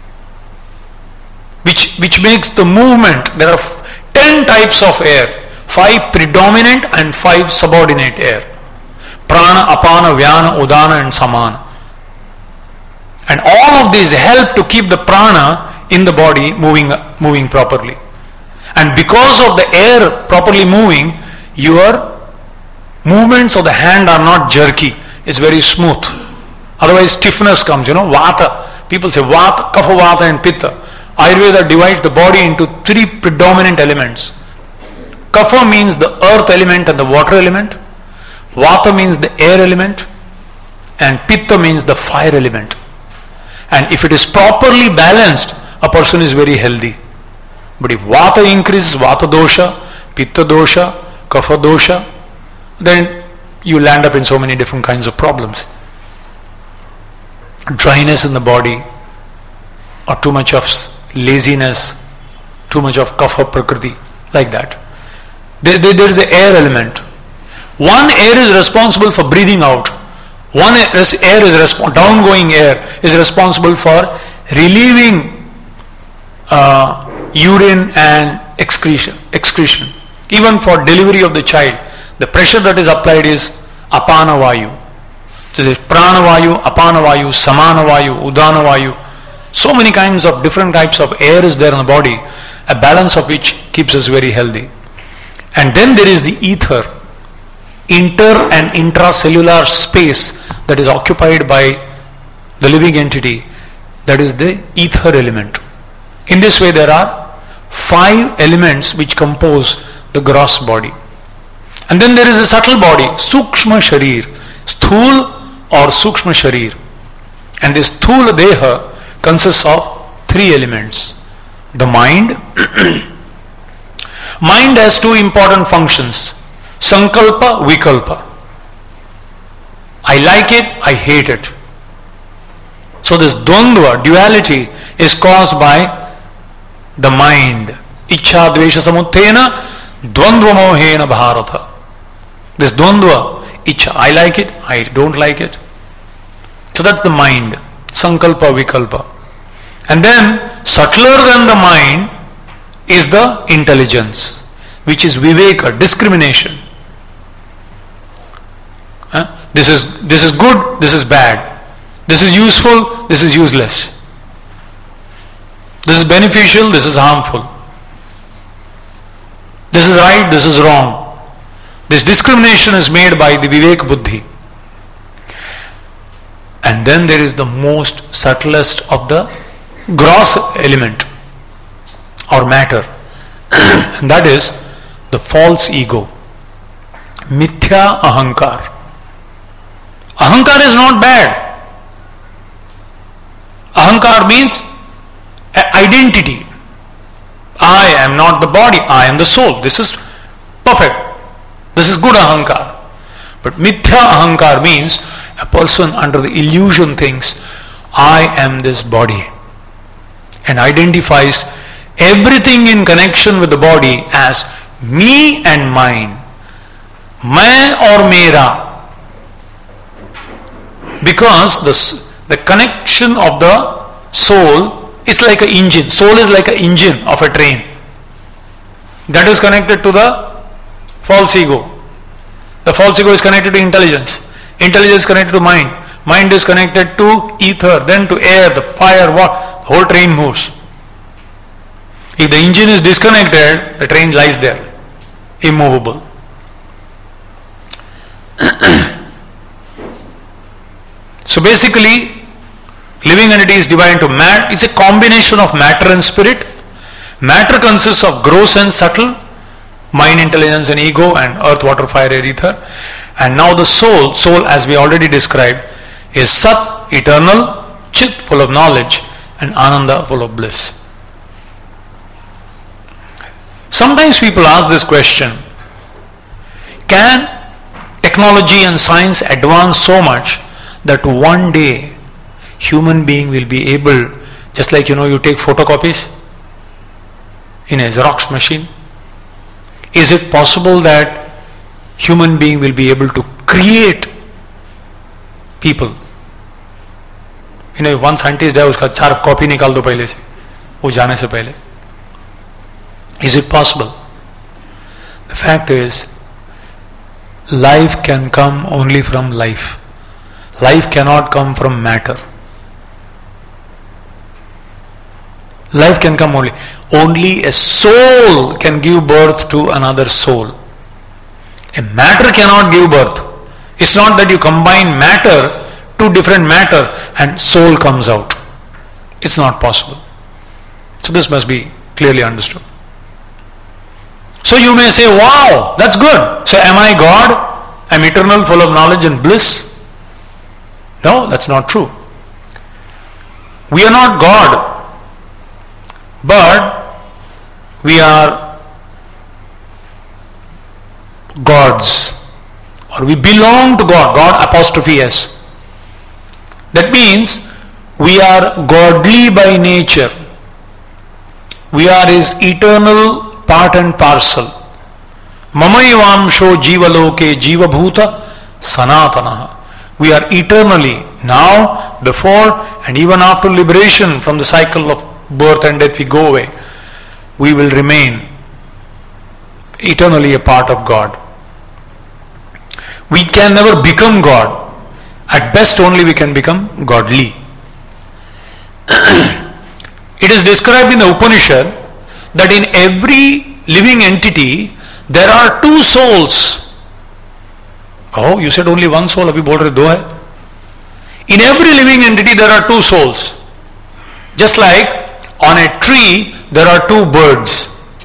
which, which makes the movement. There are ten types of air, five predominant and five subordinate air. Prana, Apana, Vyana, Udana and Samana. And all of these help to keep the prana in the body moving, moving properly. And because of the air properly moving, your movements of the hand are not jerky. It's very smooth. Otherwise stiffness comes, you know, vata. People say vata, kapha, vata and pitta. Ayurveda divides the body into three predominant elements. Kapha means the earth element and the water element. Vata means the air element. And pitta means the fire element. And if it is properly balanced, a person is very healthy. But if vata increases, vata dosha, pitta dosha, kapha dosha, then you land up in so many different kinds of problems. Dryness in the body, or too much of laziness, too much of kapha prakriti, like that. There, there, there is the air element. One air is responsible for breathing out. One air is, resp- downgoing air is responsible for relieving uh, urine and excretion, excretion. Even for delivery of the child, the pressure that is applied is apana vayu. So there is prana vayu, apana vayu, samana vayu, udana vayu. So many kinds of different types of air is there in the body, a balance of which keeps us very healthy. And then there is the ether, inter and intracellular space that is occupied by the living entity, that is the ether element. In this way there are five elements which compose the gross body. And then there is a subtle body, sukshma sharir, sthul or sukshma sharir. And this sthula deha consists of three elements. The mind. Mind has two important functions. Sankalpa, Vikalpa. I like it, I hate it. So this dvandva, duality, is caused by the mind. Ichha dvesha samuttena dvandva mohena bharata. This dvandva, ichha, I like it, I don't like it. So that's the mind. Sankalpa, Vikalpa. And then, subtler than the mind is the intelligence, which is viveka, discrimination. Huh? This is this is good, this is bad. This is useful, this is useless. This is beneficial, this is harmful. This is right, this is wrong. This discrimination is made by the Vivek Buddhi. And then there is the most subtlest of the gross element or matter. And that is the false ego. Mithya ahankar. Ahankar is not bad. Ahankar means identity. I am not the body, I am the soul. This is perfect. This is good ahankar. But mithya ahankar means a person under the illusion thinks, I am this body, and identifies everything in connection with the body as me and mine. Main or mera. Because the, the connection of the soul is like an engine. Soul is like an engine of a train. That is connected to the false ego. The false ego is connected to intelligence. Intelligence is connected to mind. Mind is connected to ether, then to air, the fire, water. The whole train moves. If the engine is disconnected, the train lies there, immovable. So basically, living entity is divided into matter. It's a combination of matter and spirit. Matter consists of gross and subtle, mind, intelligence and ego, and earth, water, fire, air, ether. And now the soul, soul as we already described, is Sat, eternal, Chit, full of knowledge, and Ananda, full of bliss. Sometimes people ask this question: can technology and science advance so much that one day human being will be able, just like you know you take photocopies in a Xerox machine, is it possible that human being will be able to create people? You know, one scientist है उसका चार copy निकाल दो पहले से, वो जाने से पहले. Is it possible? The fact is, life can come only from life. Life cannot come from matter. Life can come only. Only a soul can give birth to another soul. A matter cannot give birth. It's not that you combine matter, two different matter, and soul comes out. It's not possible. So this must be clearly understood. So you may say, wow, that's good. So am I God? I'm eternal, full of knowledge and bliss? No, that's not true. We are not God, but we are gods, or we belong to God. God apostrophe S. That means we are godly by nature. We are His eternal part and parcel. Mamayvamsho jivaloke jivabhuta sanatanaha. We are eternally, now, before, and even after liberation from the cycle of birth and death, we go away. We will remain eternally a part of God. We can never become God. At best only we can become godly. It is described in the Upanishad that in every living entity there are two souls. Oh, you said only one soul, abhi bol rahe do hai. In every living entity there are two souls. Just like on a tree there are two birds.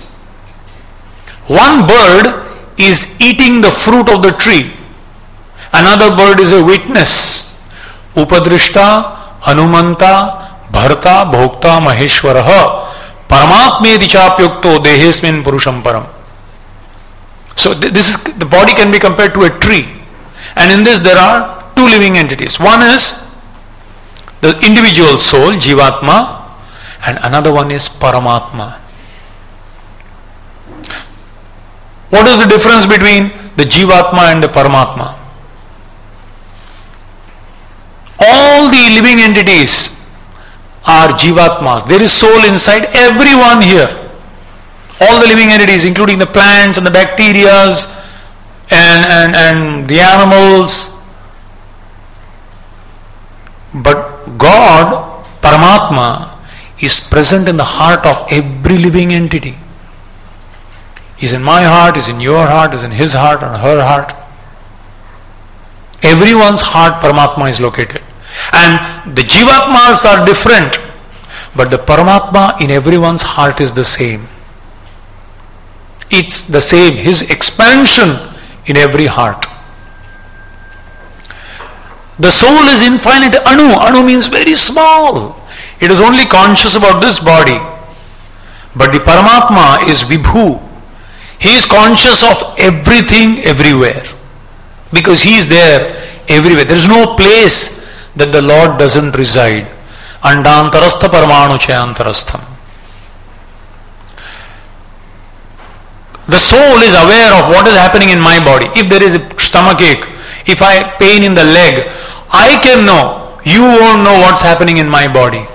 One bird is eating the fruit of the tree. Another bird is a witness. Upadrishta, Anumanta, Bharta, Bhokta, Maheshwaraha, Paramatmedi chapyukto dehesmin purusham param. So this is, the body can be compared to a tree. And in this there are two living entities. One is the individual soul, Jivatma, and another one is Paramatma. What is the difference between the Jivatma and the Paramatma? All the living entities are Jivatmas. There is soul inside everyone here. All the living entities, including the plants and the bacteria and, and, and the animals. But God, Paramatma, is present in the heart of every living entity. He's in my heart, he's in your heart, he's in his heart and her heart. Everyone's heart, Paramatma is located. And the Jivatmas are different, but the Paramatma in everyone's heart is the same. It's the same, his expansion in every heart. The soul is infinite. Anu, Anu means very small. It is only conscious about this body. But the Paramatma is Vibhu. He is conscious of everything everywhere. Because he is there everywhere. There is no place that the Lord doesn't reside. Andantarastha Paramanu Chayantarastham. The soul is aware of what is happening in my body. If there is a stomach ache, if I pain in the leg, I can know. You won't know what's happening in my body.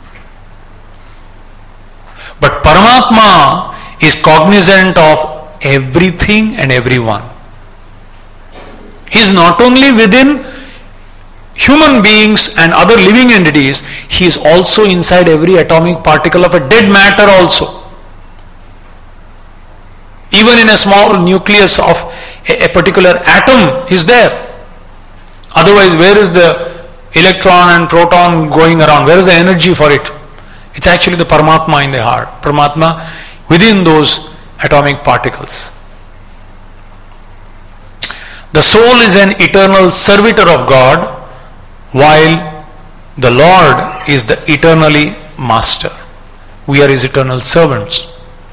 But Paramatma is cognizant of everything and everyone. He is not only within human beings and other living entities, he is also inside every atomic particle of a dead matter also. Even in a small nucleus of a, a particular atom, he is there. Otherwise, where is the electron and proton going around? Where is the energy for it? It's actually the Paramatma in the heart. Paramatma within those atomic particles. The soul is an eternal servitor of God, while the Lord is the eternally master. We are his eternal servants.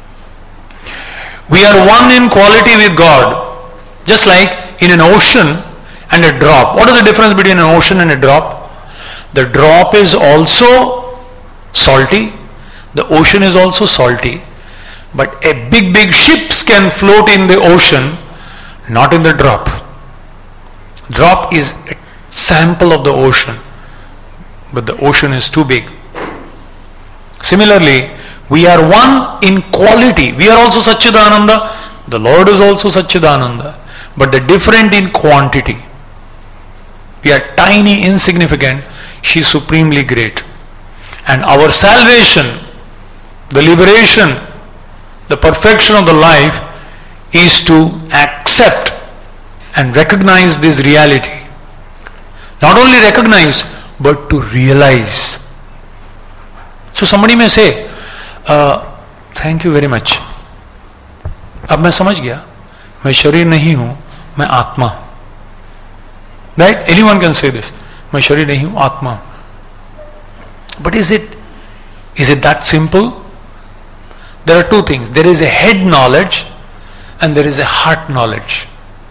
We are one in quality with God, just like in an ocean and a drop. What is the difference between an ocean and a drop? The drop is also salty, the ocean is also salty, but a big big ships can float in the ocean, not in the drop. Drop is a sample of the ocean, but the ocean is too big. Similarly, we are one in quality. We are also Satchidananda. The Lord is also Satchidananda. But the different in quantity. We are tiny, insignificant. She is supremely great. And our salvation, the liberation, the perfection of the life is to accept and recognize this reality. Not only recognize, but to realize. So somebody may say, uh, thank you very much. अब मैं समझ गया, मैं शरीर नहीं हूं, मैं आत्मा हूं. Right? Anyone can say this. मैं शरीर नहीं हूं, आत्मा हूं. But is it, is it that simple? There are two things. There is a head knowledge and there is a heart knowledge.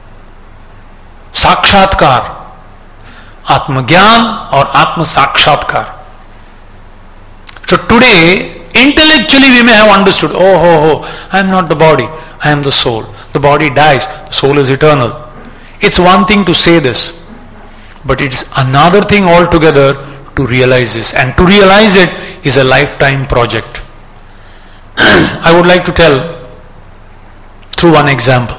साक्षात्कार, आत्मज्ञान और आत्म साक्षात्कार. So today, intellectually we may have understood, oh, oh, oh, I am not the body, I am the soul. The body dies, the soul is eternal. It's one thing to say this, but it's another thing altogether to realize this. And to realize it is a lifetime project. I would like to tell through one example.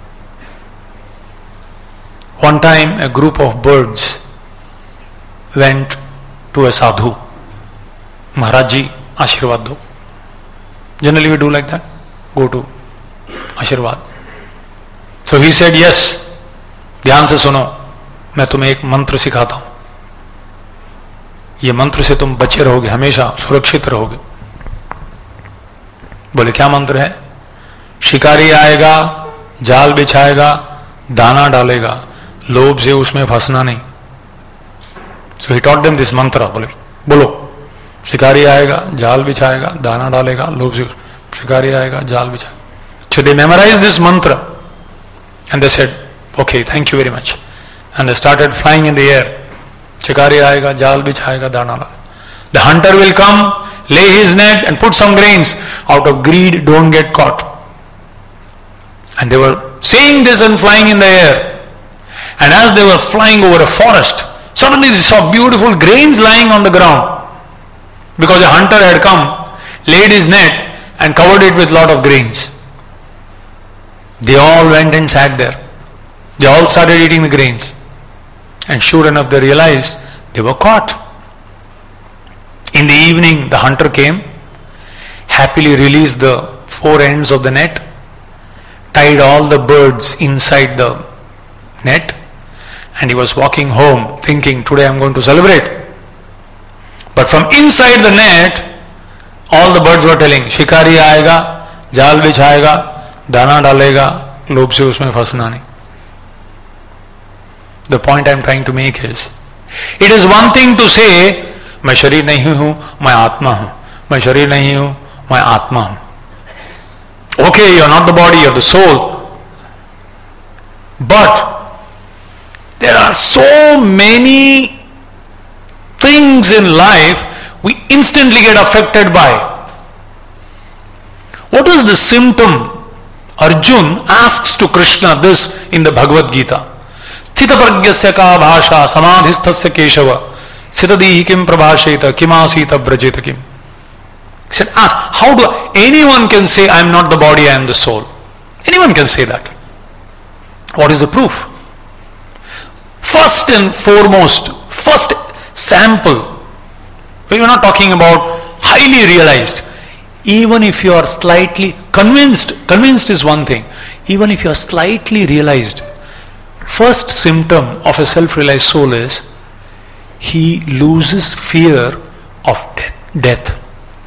One time a group of birds went to a sadhu. Maharaj ji, Ashirwad do. Generally we do like that. Go to Ashirwad. So he said, yes, ध्यान से सुनो, मैं तुम्हें एक मंत्र सिखाता हूं. ये मंत्र से तुम बचे रहोगे, हमेशा सुरक्षित रहोगे. बोले क्या मंत्र है? शिकारी आएगा, जाल बिछाएगा, दाना डालेगा, लोभ से उसमें फंसना नहीं. So he taught them this mantra. बोले बोलो, शिकारी आएगा, जाल बिछाएगा, दाना डालेगा, लोभ से शिकारी आएगा, जाल बिछाएगा. So they memorized this mantra and they said, okay, thank you very much. And they started flying in the air. शिकारी आएगा, जाल बिछाएगा, दाना डालेगा. The hunter will come, lay his net and put some grains. Out of greed, don't get caught. And they were saying this and flying in the air. And as they were flying over a forest, suddenly they saw beautiful grains lying on the ground. Because a hunter had come, laid his net and covered it with lot of grains. They all went and sat there. They all started eating the grains. And sure enough, they realized they were caught. In the evening, the hunter came, happily released the four ends of the net, tied all the birds inside the net, and he was walking home thinking, today I am going to celebrate. But from inside the net, all the birds were telling, शिकारी आएगा, जाल बिछाएगा, दाना डालेगा, लोभ से उसमें फंसना नहीं. The point I am trying to make is, it is one thing to say, मैं शरीर नहीं हूं, मैं आत्मा हूं. मैं शरीर नहीं हूं, मैं आत्मा हूं. Okay, you are not the body, you are the soul. But there are so many things in life we instantly get affected by. What is the symptom? Arjun asks to Krishna this in the Bhagavad Gita. Sthita pragyasya ka bhasha samadhisthasya keshava sitadihi kim prabhasheta kimasita vrajeta kim. He said, ask, how do anyone can say I am not the body, I am the soul? Anyone can say that. What is the proof? First and foremost, first sample. We are not talking about highly realized. Even if you are slightly convinced, convinced is one thing. Even if you are slightly realized, first symptom of a self-realized soul is he loses fear of death. death.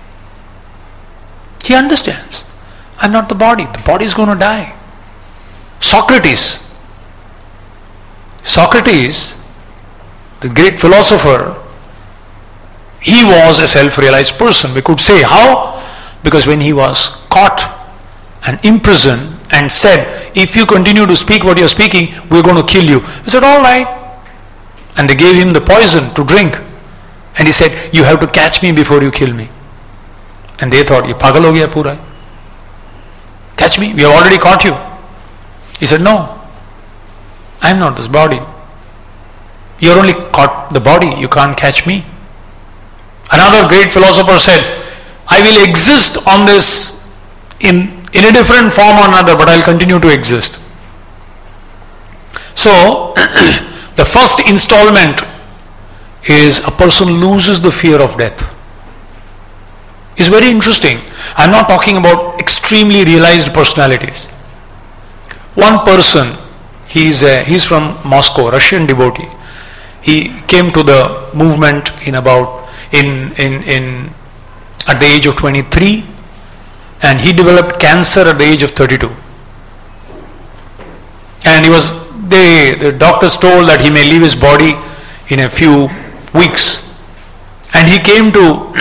He understands, I'm not the body. The body is going to die. Socrates. Socrates, the great philosopher, he was a self-realized person. We could say how? Because when he was caught and imprisoned and said, if you continue to speak what you are speaking, we are going to kill you. He said, all right. And they gave him the poison to drink. And he said, you have to catch me before you kill me. And they thought, ye pagal ho gaya pura. Catch me, we have already caught you. He said, no, I am not this body. You are only caught the body, you can't catch me. Another great philosopher said, I will exist on this in, in a different form or another, but I'll continue to exist. So, the first installment is a person loses the fear of death. It's very interesting. I'm not talking about extremely realized personalities. One person, he's a, he's from Moscow, Russian devotee. He came to the movement in about in in in at the age of twenty-three, and he developed cancer at the age of thirty-two. And he was they the doctors told that he may leave his body in a few weeks. And he came to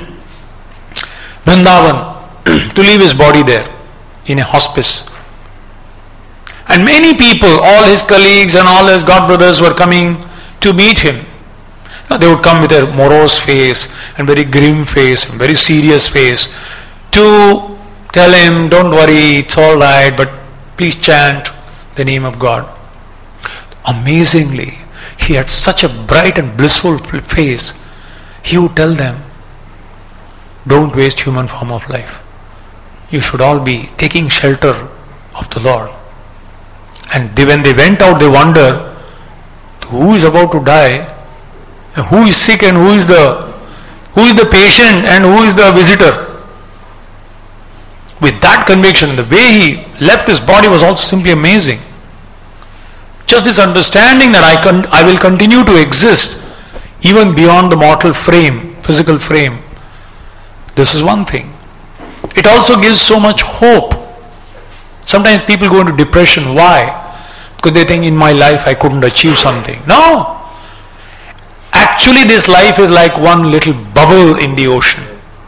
Vrindavan to leave his body there in a hospice. And many people, all his colleagues and all his god brothers were coming to meet him. They would come with a morose face and very grim face and very serious face to tell him, don't worry, it's all right, but please chant the name of God. Amazingly, he had such a bright and blissful face. He would tell them, don't waste human form of life. You should all be taking shelter of the Lord. And they, when they went out, they wondered, who is about to die? And who is sick and who is the who is the patient and who is the visitor? With that conviction, the way he left his body was also simply amazing. Just this understanding that I can I will continue to exist even beyond the mortal frame, physical frame. This is one thing. It also gives so much hope. Sometimes people go into depression. Why? Because they think in my life I couldn't achieve something. No. Actually, this life is like one little bubble in the ocean.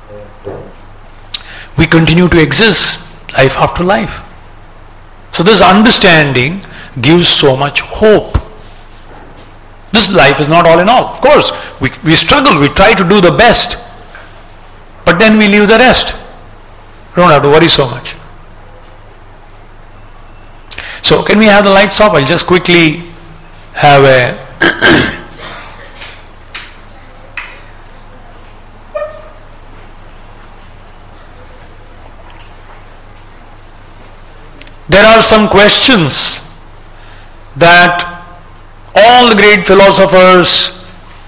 We continue to exist life after life. So this understanding gives so much hope. This life is not all in all. Of course, we, we struggle, we try to do the best. But then we leave the rest. We don't have to worry so much. So can we have the lights off? I'll just quickly have a there are some questions that all the great philosophers,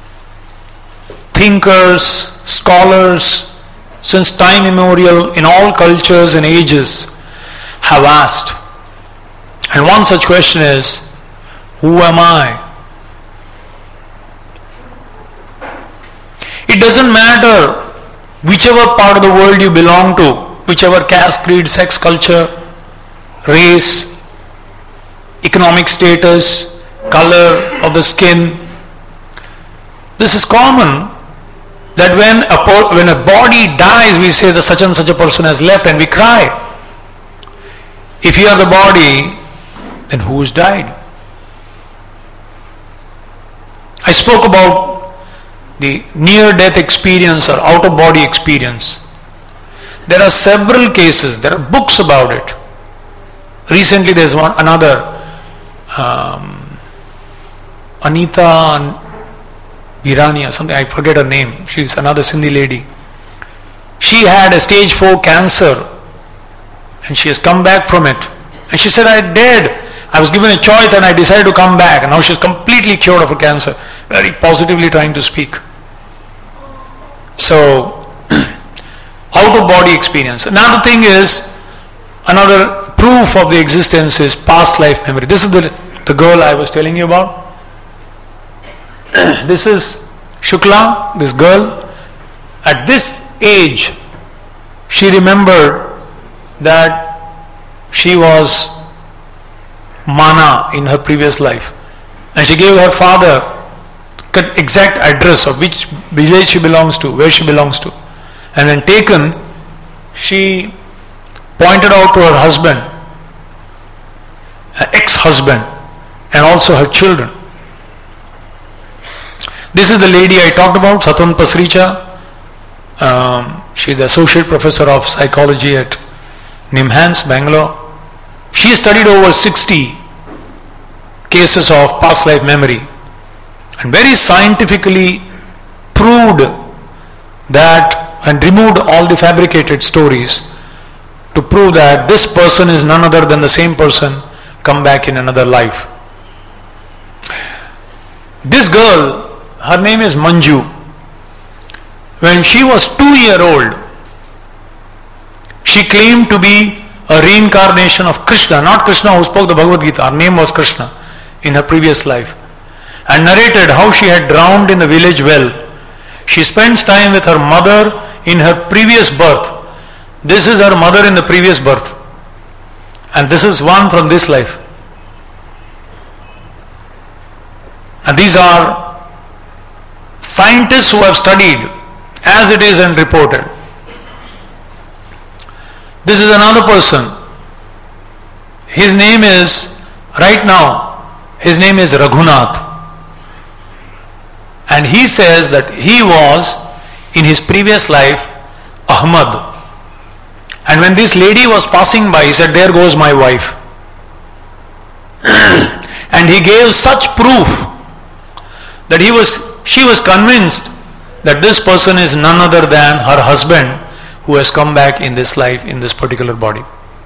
thinkers, scholars, since time immemorial in all cultures and ages have asked. And one such question is, who am I? It doesn't matter whichever part of the world you belong to, whichever caste, creed, sex, culture, race, economic status, color of the skin. This is common that when a, when a body dies, we say that such and such a person has left and we cry. If you are the body, then who has died? I spoke about the near-death experience or out-of-body experience. There are several cases, there are books about it. Recently there's one another um, Anita Birani or something, I forget her name. She's another Sindhi lady. She had a stage four cancer and she has come back from it. And she said, I dared, I was given a choice and I decided to come back, and now she's completely cured of her cancer. Very positively trying to speak. So, out of body experience. Another thing is, another proof of the existence is past life memory. This is the, the girl I was telling you about. This is Shukla, this girl. At this age, she remembered that she was Mana in her previous life. And she gave her father exact address of which village she belongs to, where she belongs to. And when taken, she pointed out to her husband, her ex-husband, and also her children. This is the lady I talked about, Satwan Pasricha. Um, she's the associate professor of psychology at NIMHANS, Bangalore. She studied over sixty cases of past life memory and very scientifically proved that and removed all the fabricated stories to prove that this person is none other than the same person come back in another life. This girl, her name is Manju. When she was two year old, she claimed to be a reincarnation of Krishna, not Krishna who spoke the Bhagavad Gita. Her name was Krishna in her previous life, and narrated how she had drowned in the village well. She spends time with her mother in her previous birth. This is her mother in the previous birth, and this is one from this life. And these are scientists who have studied as it is and reported. This is another person. His name is, right now, his name is Raghunath. And he says that he was, in his previous life, Ahmad. And when this lady was passing by, he said, "There goes my wife." And he gave such proof that he was, she was convinced that this person is none other than her husband who has come back in this life, in this particular body.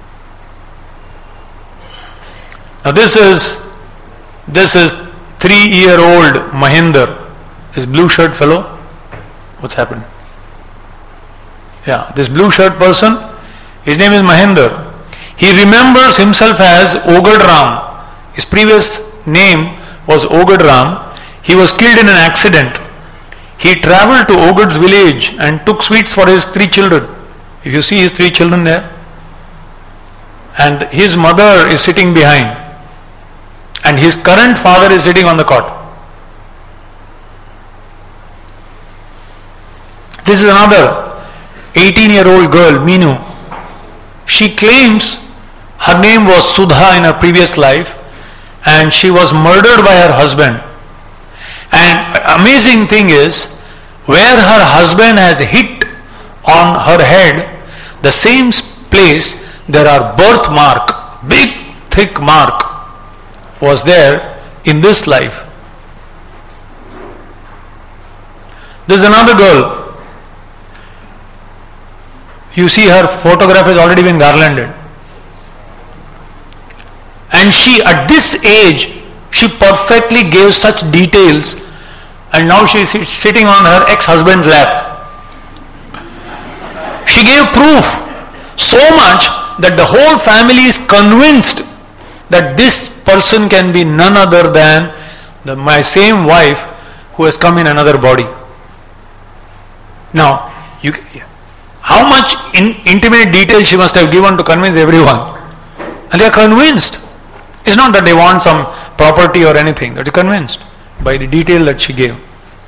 Now this is, this is three-year-old Mahinder, this blue shirt fellow. What's happened? Yeah, this blue shirt person, his name is Mahinder. He remembers himself as Ogad Ram. His previous name was Ogad Ram. He was killed in an accident. He travelled to Ogad's village and took sweets for his three children. If you see his three children there. And his mother is sitting behind. And his current father is sitting on the cot. This is another eighteen-year-old girl, Meenu. She claims her name was Sudha in her previous life, and she was murdered by her husband. And amazing thing is, where her husband has hit on her head, the same place there are birthmark, big thick mark was there in this life. There's another girl. You see her photograph has already been garlanded. And she, at this age, she perfectly gave such details, and now she is sitting on her ex-husband's lap. She gave proof so much that the whole family is convinced that this person can be none other than the, my same wife who has come in another body. Now, you, how much in, intimate detail she must have given to convince everyone. And they are convinced. It's not that they want some property or anything. They are convinced by the detail that she gave.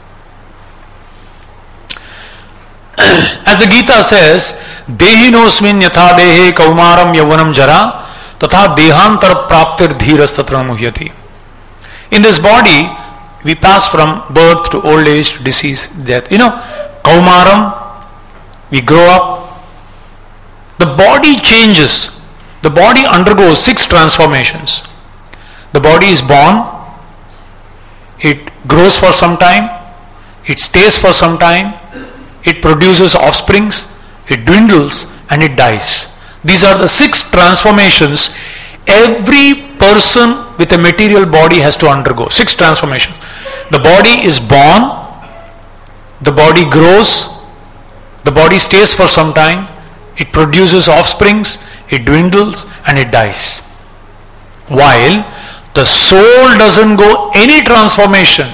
As the Gita says, Dehinosmin yatha dehe kaumaram yavanam jara tatha dehantar praptir dhiras tatra muhyati. In this body, we pass from birth to old age to disease, death. You know, kaumaram, we grow up. The body changes. The body undergoes six transformations. The body is born, it grows for some time, it stays for some time, it produces offsprings, it dwindles, and it dies. These are the six transformations every person with a material body has to undergo. Six transformations. The body is born, the body grows, the body stays for some time, it produces offsprings, it dwindles and it dies. While the soul doesn't go any transformation.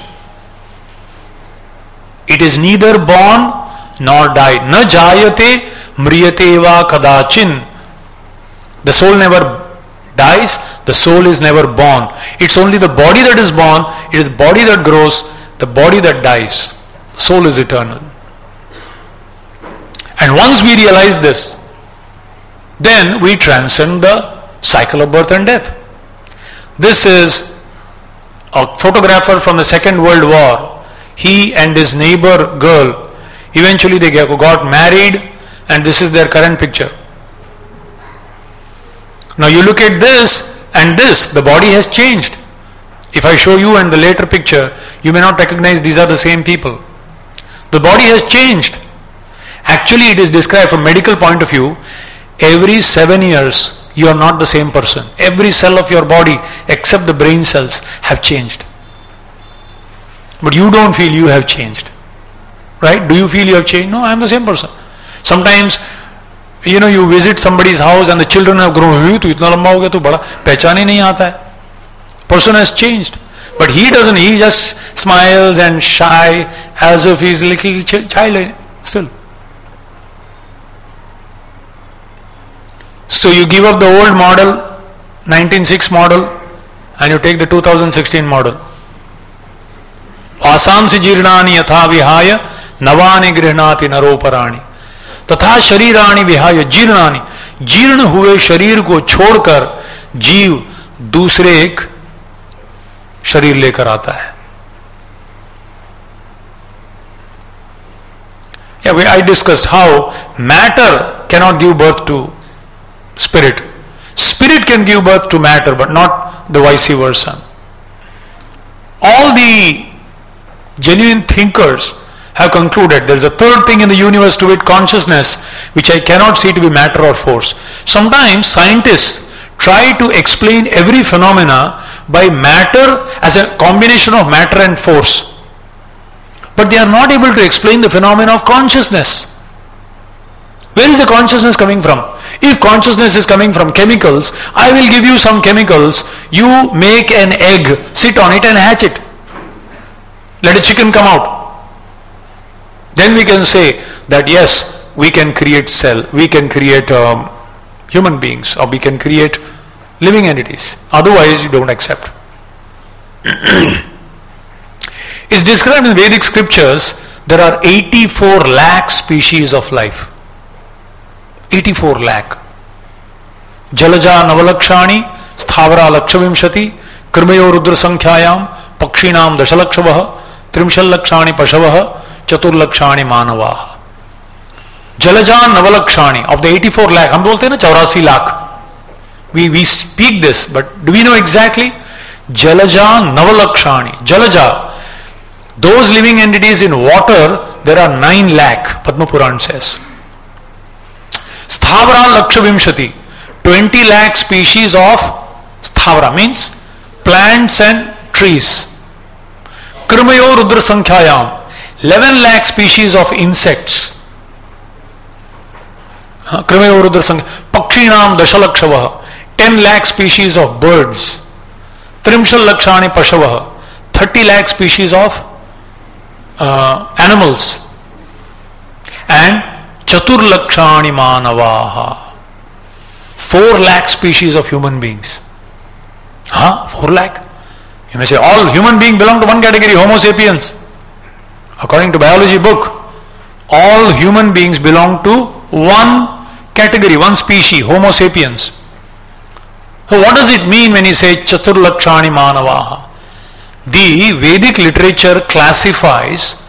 It is neither born nor died. Na jayate mriyate va kadachin. The soul never dies, the soul is never born. It's only the body that is born, it is the body that grows, the body that dies. The soul is eternal. And once we realize this, then we transcend the cycle of birth and death. This is a photographer from the Second World War. He and his neighbor girl, eventually they got married, and this is their current picture. Now you look at this and this, the body has changed. If I show you and the later picture, you may not recognize these are the same people. The body has changed. Actually, it is described from medical point of view, every seven years you are not the same person. Every cell of your body except the brain cells have changed. But you don't feel you have changed. Right? Do you feel you have changed? No, I am the same person. Sometimes, you know, you visit somebody's house and the children have grown. Tu itna lamba ho gaya, tu bada pehchan hi nahi aata hai. Person has changed. But he doesn't. He just smiles and shy as if he's a little child still. So you give up the old model, nineteen oh six model, and you take the two thousand sixteen model. आसांसि जीर्णानि यथा विहाय नवानि गृह्णाति नरोपराणि तथा शरीराणि विहाय जीर्णानि. जीर्ण हुए शरीर को छोड़कर जीव दूसरे एक शरीर लेकर आता है. Yeah, I discussed how matter cannot give birth to spirit. Spirit can give birth to matter, but not the vice versa. All the genuine thinkers have concluded there is a third thing in the universe, to it consciousness, which I cannot see to be matter or force. Sometimes scientists try to explain every phenomena by matter as a combination of matter and force, but they are not able to explain the phenomena of consciousness. Where is the consciousness coming from? If consciousness is coming from chemicals, I will give you some chemicals, you make an egg, sit on it and hatch it. Let a chicken come out. Then we can say that yes, we can create cell, we can create um, human beings, or we can create living entities. Otherwise you don't accept. It's described in Vedic scriptures there are eighty-four lakh species of life. eighty-four lakh. Jalaja navalakshani, sthavara lakshvimshati, krimayo rudra sankhayam, pakshinam dashalakshavaha, trimshal lakshani pashavaha, chatur lakshani manavaha. Jalaja navalakshani, of the eighty-four lakh, हम बोलते हैं ना चौरासी lakh. We we speak this, but do we know exactly? Jalaja navalakshani. Jalaja, those living entities in water, there are nine lakh, Padma Puran says. Sthavara lakshvimshati, twenty lakh species of sthavara, means plants and trees. Krimayo rudra sankhayam, eleven lakh species of insects. Krimayo rudra sankhayam. Pakshinam dashalakshavaha, ten lakh species of birds. Trimshal lakshani pashavaha, thirty lakh species of uh, animals. And chatur lakshani manavaha, four lakh species of human beings. Huh? Four lakh? You may say all human beings belong to one category, Homo sapiens. According to biology book, all human beings belong to one category, one species, Homo sapiens. So what does it mean when you say chatur lakshani manavaha? The Vedic literature classifies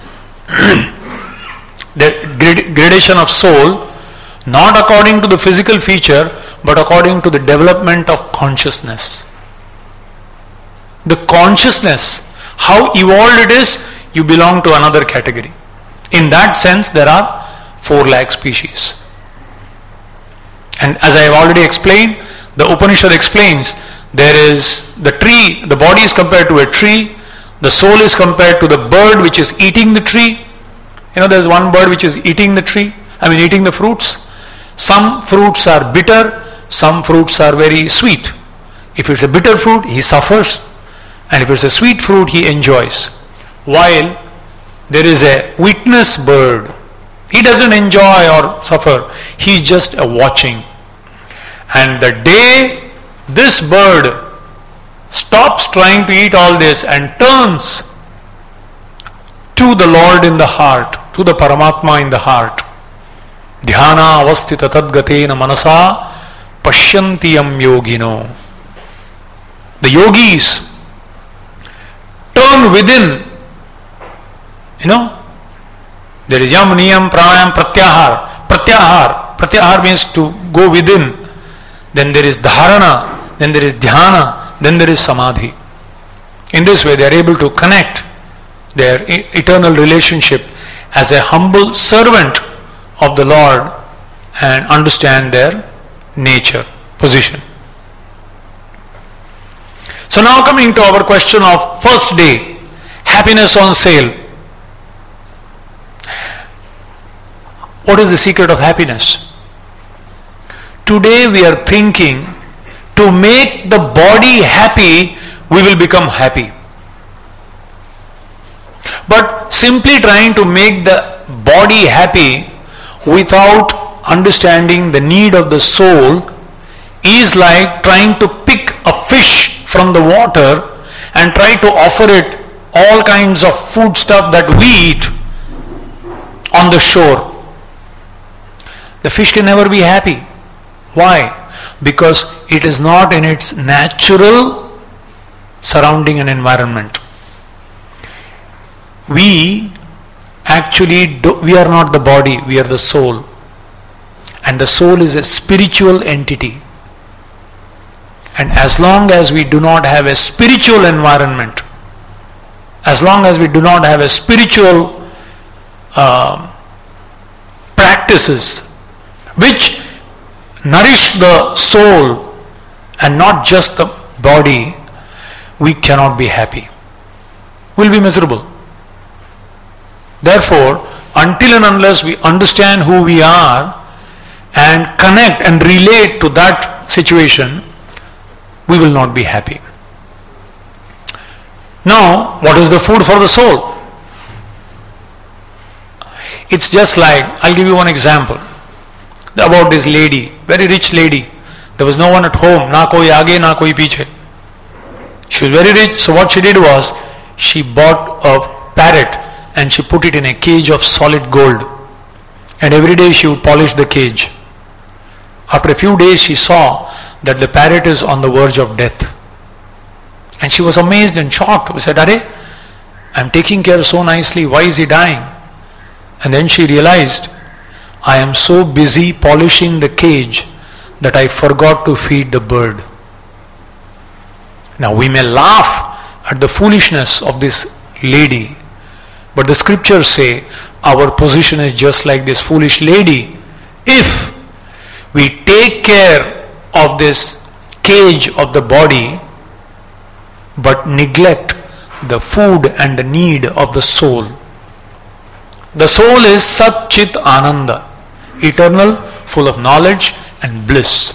the gradation of soul not according to the physical feature, but according to the development of consciousness. The consciousness, how evolved it is, you belong to another category. In that sense, there are four lakh species. And as I have already explained, the Upanishad explains There is the tree, the body is compared to a tree, the soul is compared to the bird which is eating the tree. You know, there is one bird which is eating the tree, I mean eating the fruits. Some fruits are bitter, some fruits are very sweet. If it's a bitter fruit, he suffers, and if it's a sweet fruit, he enjoys. While there is a witness bird, he doesn't enjoy or suffer, he is just a watching. And the day this bird stops trying to eat all this and turns to the Lord in the heart, to the Paramatma in the heart, dhyana avasthita tadgatena manasa pashyantiyam yogino. The yogis turn within, you know, there is yam, niyam, pranayam, pratyahar. Pratyahar, pratyahar means to go within. Then there is dharana, then there is dhyana, then there is samadhi. In this way they are able to connect their eternal relationship as a humble servant of the Lord and understand their nature, position. So now coming to our question of first day, happiness on sale. What is the secret of happiness? Today we are thinking to make the body happy, we will become happy. But simply trying to make the body happy without understanding the need of the soul is like trying to pick a fish from the water and try to offer it all kinds of food stuff that we eat on the shore. The fish can never be happy. Why? Because it is not in its natural surrounding and environment. We actually do, we are not the body, we are the soul. And the soul is a spiritual entity. And as long as we do not have a spiritual environment, as long as we do not have a spiritual uh, practices which nourish the soul and not just the body, we cannot be happy. We will be miserable. Therefore, until and unless we understand who we are and connect and relate to that situation, we will not be happy. Now, what is the food for the soul? It's just like, I'll give you one example about this lady, very rich lady. There was no one at home, na koi aage, na koi piche. She was very rich, so what she did was, she bought a parrot and she put it in a cage of solid gold. And every day she would polish the cage. After a few days she saw that the parrot is on the verge of death. And she was amazed and shocked. She said, Are, I'm taking care so nicely, why is he dying? And then she realized, I am so busy polishing the cage that I forgot to feed the bird. Now we may laugh at the foolishness of this lady, but the scriptures say our position is just like this foolish lady. If we take care of this cage of the body but neglect the food and the need of the soul. The soul is Sat Chit Ananda, eternal, full of knowledge and bliss.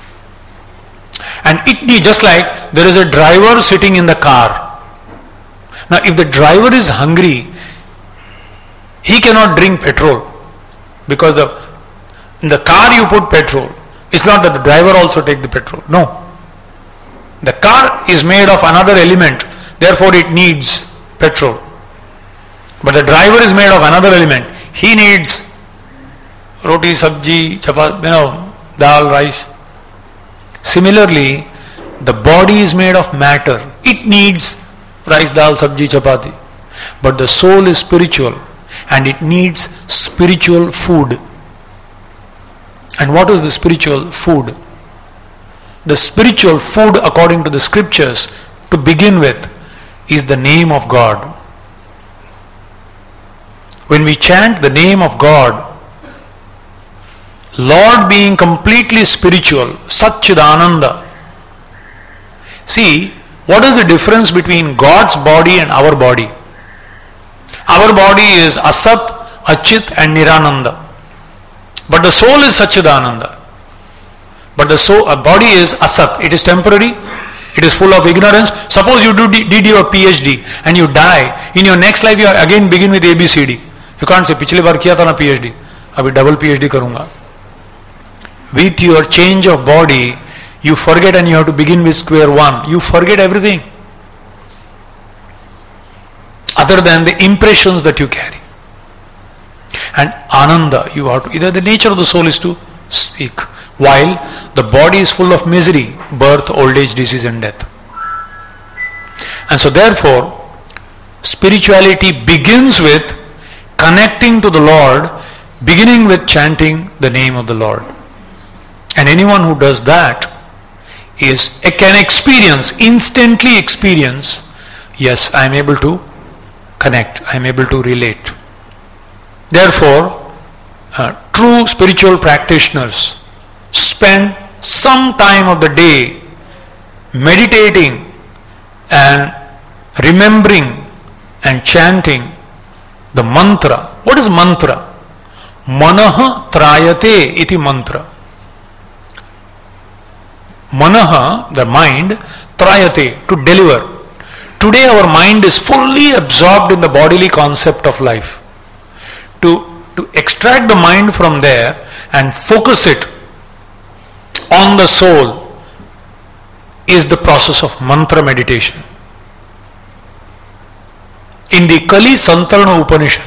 And it be just like there is a driver sitting in the car. Now if the driver is hungry, he cannot drink petrol, because the in the car you put petrol. It's not that the driver also take the petrol. No. The car is made of another element, therefore it needs petrol. But the driver is made of another element. He needs roti, sabji, chapat, you know, dal, rice. Similarly, the body is made of matter. It needs rice, dal, sabji, chapati. But the soul is spiritual and it needs spiritual food. And what is the spiritual food? The spiritual food, according to the scriptures, to begin with, is the name of God. When we chant the name of God, Lord being completely spiritual, Satchidananda, See, what is the difference between God's body and our body? Our body is Asat, Achit and Nirananda. But the soul is Satchidananda. But the soul, a body is Asat. It is temporary. It is full of ignorance. Suppose you do, did your PhD and you die. In your next life you again begin with A B C D. You can't say, पिछले बार किया था ना PhD. अभी double PhD करूँगा. With your change of body, you forget and you have to begin with square one. You forget everything. Other than the impressions that you carry. And Ananda, you have to, either the nature of the soul is to speak. While the body is full of misery, birth, old age, disease and death. And so therefore, spirituality begins with connecting to the Lord, beginning with chanting the name of the Lord. And anyone who does that is can experience, instantly experience, yes, I am able to connect, I am able to relate. Therefore, uh, true spiritual practitioners spend some time of the day meditating and remembering and chanting the mantra. What is mantra? Manaha trayate iti mantra. Manaha, the mind, trayate, to deliver. Today our mind is fully absorbed in the bodily concept of life. To, to extract the mind from there and focus it on the soul is the process of mantra meditation. In the Kali Santarana Upanishad,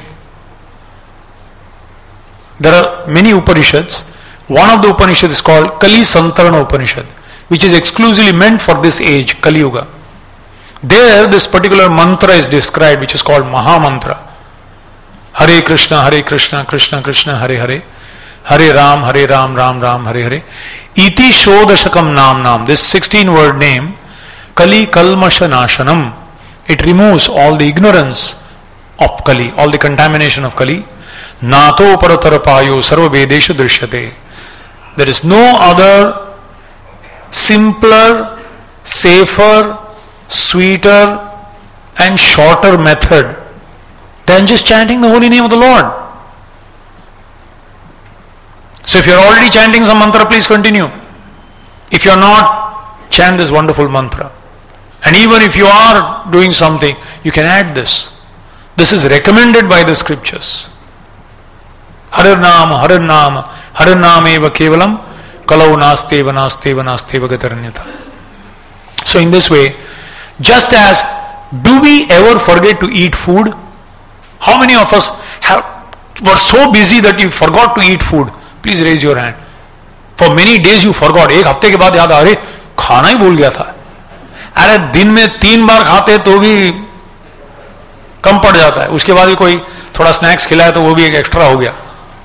there are many Upanishads. One of the Upanishads is called Kali Santarana Upanishad, which is exclusively meant for this age, Kali Yuga. There, this particular mantra is described, which is called Maha Mantra. Hare Krishna, Hare Krishna, Krishna Krishna, Hare Hare, Hare Ram, Hare Ram, Ram Ram, Hare Hare. Iti Shodashakam Nam Nam. This sixteen word name, Kali Kalmasha Nashanam. It removes all the ignorance of Kali, all the contamination of Kali. Nato Paratarapayo Sarva Vedesha Drishyate. There is no other simpler, safer, sweeter and shorter method than just chanting the holy name of the Lord. So if you are already chanting some mantra, please continue. If you are not, chant this wonderful mantra. And even if you are doing something, you can add this. This is recommended by the scriptures. Harar Nama, Harar Nama, Harar Nama eva kevalam, kalau nasteva nasteva nasteva gataranyata. So in this way, just as, do we ever forget to eat food? How many of us have, were so busy that you forgot to eat food? Please raise your hand. For many days you forgot. एक हफ्ते के बाद याद आ रहे खाना ही भूल गया था. अरे दिन में तीन बार खाते तो भी कम पड़ जाता है. उसके बाद भी कोई थोड़ा स्नैक्स खिलाए तो वो भी एक एक्स्ट्रा हो गया.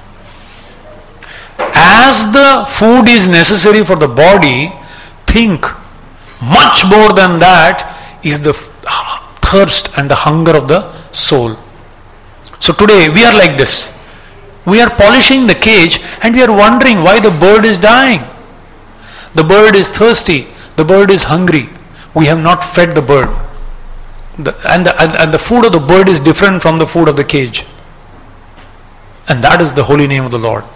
As the food is necessary for the body, think much more than that is the thirst and the hunger of the soul. So today we are like this. We are polishing the cage and we are wondering why the bird is dying. The bird is thirsty. The bird is hungry. We have not fed the bird. The, and, the, and, and the food of the bird is different from the food of the cage. And that is the holy name of the Lord.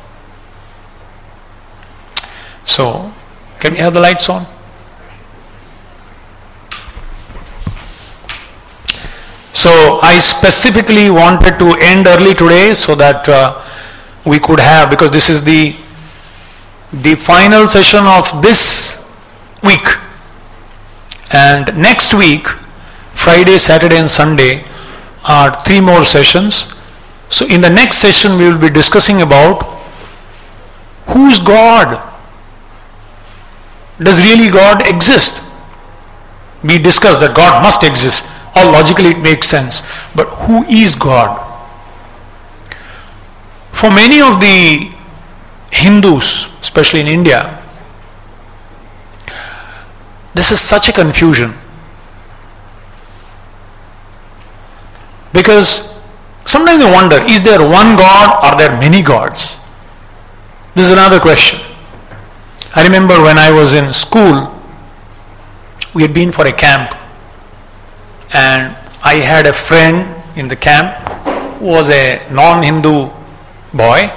So, can we have the lights on? So, I specifically wanted to end early today so that uh, we could have, because this is the the final session of this week. And next week, Friday, Saturday and Sunday are three more sessions. So in the next session we will be discussing about who is God? Does really God exist? We discussed that God must exist. Or logically it makes sense. But who is God? For many of the Hindus, especially in India, this is such a confusion. Because sometimes they wonder, is there one God or are there many gods? This is another question. I remember when I was in school, We had been for a camp, and I had a friend in the camp who was a non-Hindu boy,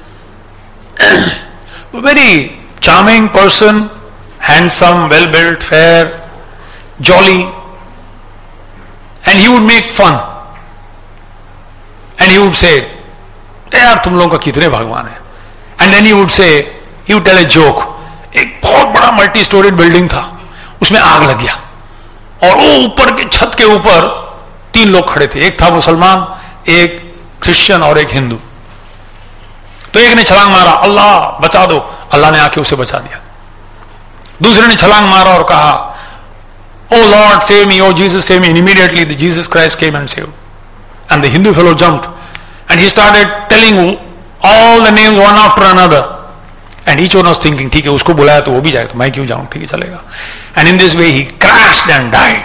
a very charming person, handsome, well-built, fair, jolly, and he would make fun, and he would say, यार तुम लोगों का कितने भगवान है, and then he would say, he would tell a joke, एक बहुत बड़ा मल्टी स्टोरेड बिल्डिंग था, उसमें आग लग गया और वो ऊपर के छत के ऊपर तीन लोग खड़े थे, एक था मुसलमान, एक क्रिश्चियन और एक हिंदू। तो एक ने छलांग मारा, अल्लाह बचा दो, अल्लाह ने आके उसे बचा दिया। दूसरे ने छलांग मारा और कहा, O lord save me, O Jesus save me, and immediately the Jesus Christ came and saved. And the Hindu fellow jumped and he started telling all the names one after another, and each one was thinking, ठीक है उसको बुलाया तो वो भी जाए, तो मैं क्यों जाऊं, ठीक है चलेगा। And in this way he crashed and died.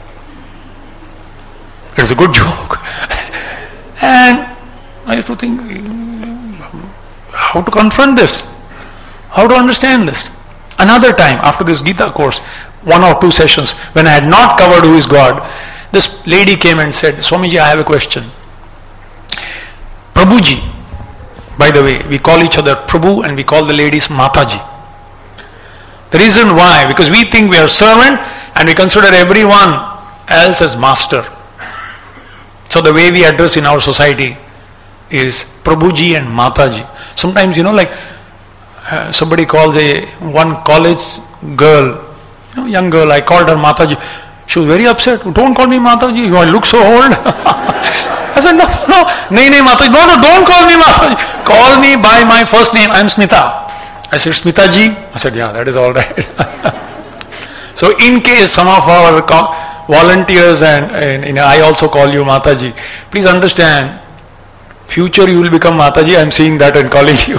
It's a good joke. And I used to think, how to confront this, how to understand this. Another time after this Gita course, one or two sessions, when I had not covered who is God, this lady came and said, Swamiji, I have a question. Prabhuji, by the way, we call each other Prabhu and we call the ladies Mataji. The reason why, because we think we are servant and we consider everyone else as master. So the way we address in our society is Prabhuji and Mataji. Sometimes, you know, like uh, somebody calls a one college girl, you know, young girl, I called her Mataji. She was very upset. Don't call me Mataji, you look so old. I said, no, no, no, no, Mataji. No, no, don't call me Mataji. Call me by my first name. I'm Smita. I said, Smitaji? I said, yeah, that is all right. So in case some of our volunteers and, and you know, I also call you Mataji, please understand, future you will become Mataji. I'm seeing that and calling you.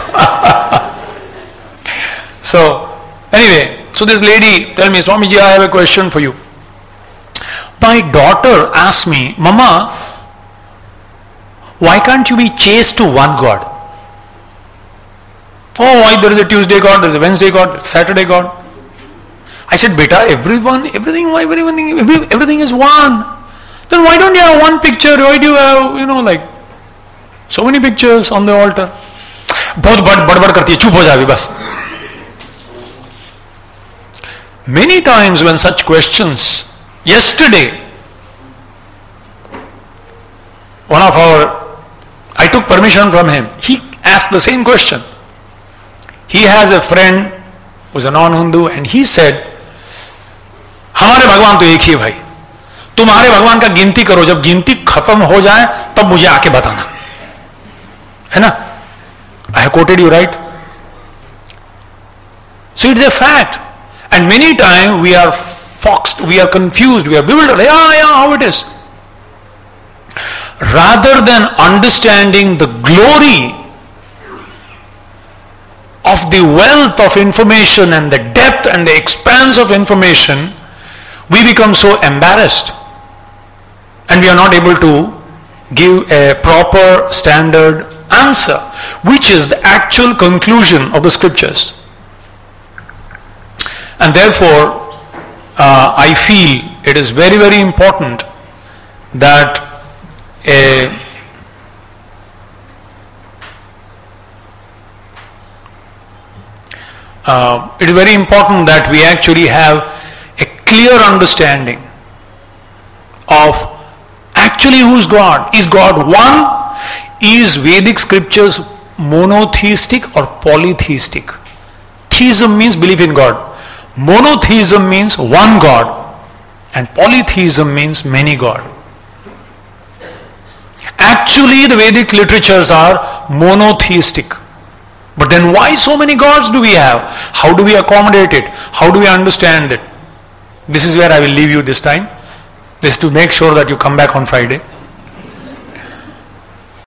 So anyway, so this lady tell me, Swamiji, I have a question for you. My daughter asked me, Mama, why can't you be chaste to one God? Oh, why there is a Tuesday God, there is a Wednesday God, Saturday God. I said, Beta, everyone, everything, why everything, everything is one. Then why don't you have one picture? Why do you have, you know, like so many pictures on the altar? बहुत बड़ बड़बड़ करती है, चुप हो जाएगी बस. Many times when such questions, yesterday, one of our, I took permission from him, he asked the same question. He has a friend who's a non-Hindu and he said, हमारे भगवान तो एक ही भाई, तुम्हारे भगवान का गिनती करो, जब गिनती खत्म हो जाए तब मुझे आके बताना, है ना? I have quoted you right. So it's a fact. And many times we are foxed, we are confused, we are bewildered. Yeah, yeah, how it is. Rather than understanding the glory of the wealth of information and the depth and the expanse of information, we become so embarrassed and we are not able to give a proper standard answer, which is the actual conclusion of the scriptures. And therefore, uh, I feel it is very, very important that a uh, it is very important that we actually have a clear understanding of actually who is God. Is God one? Is Vedic scriptures monotheistic or polytheistic? Theism means belief in God. Monotheism means one God, and polytheism means many God. Actually, the Vedic literatures are monotheistic. But then why so many gods do we have? How do we accommodate it? How do we understand it? This is where I will leave you this time. This is to make sure that you come back on Friday.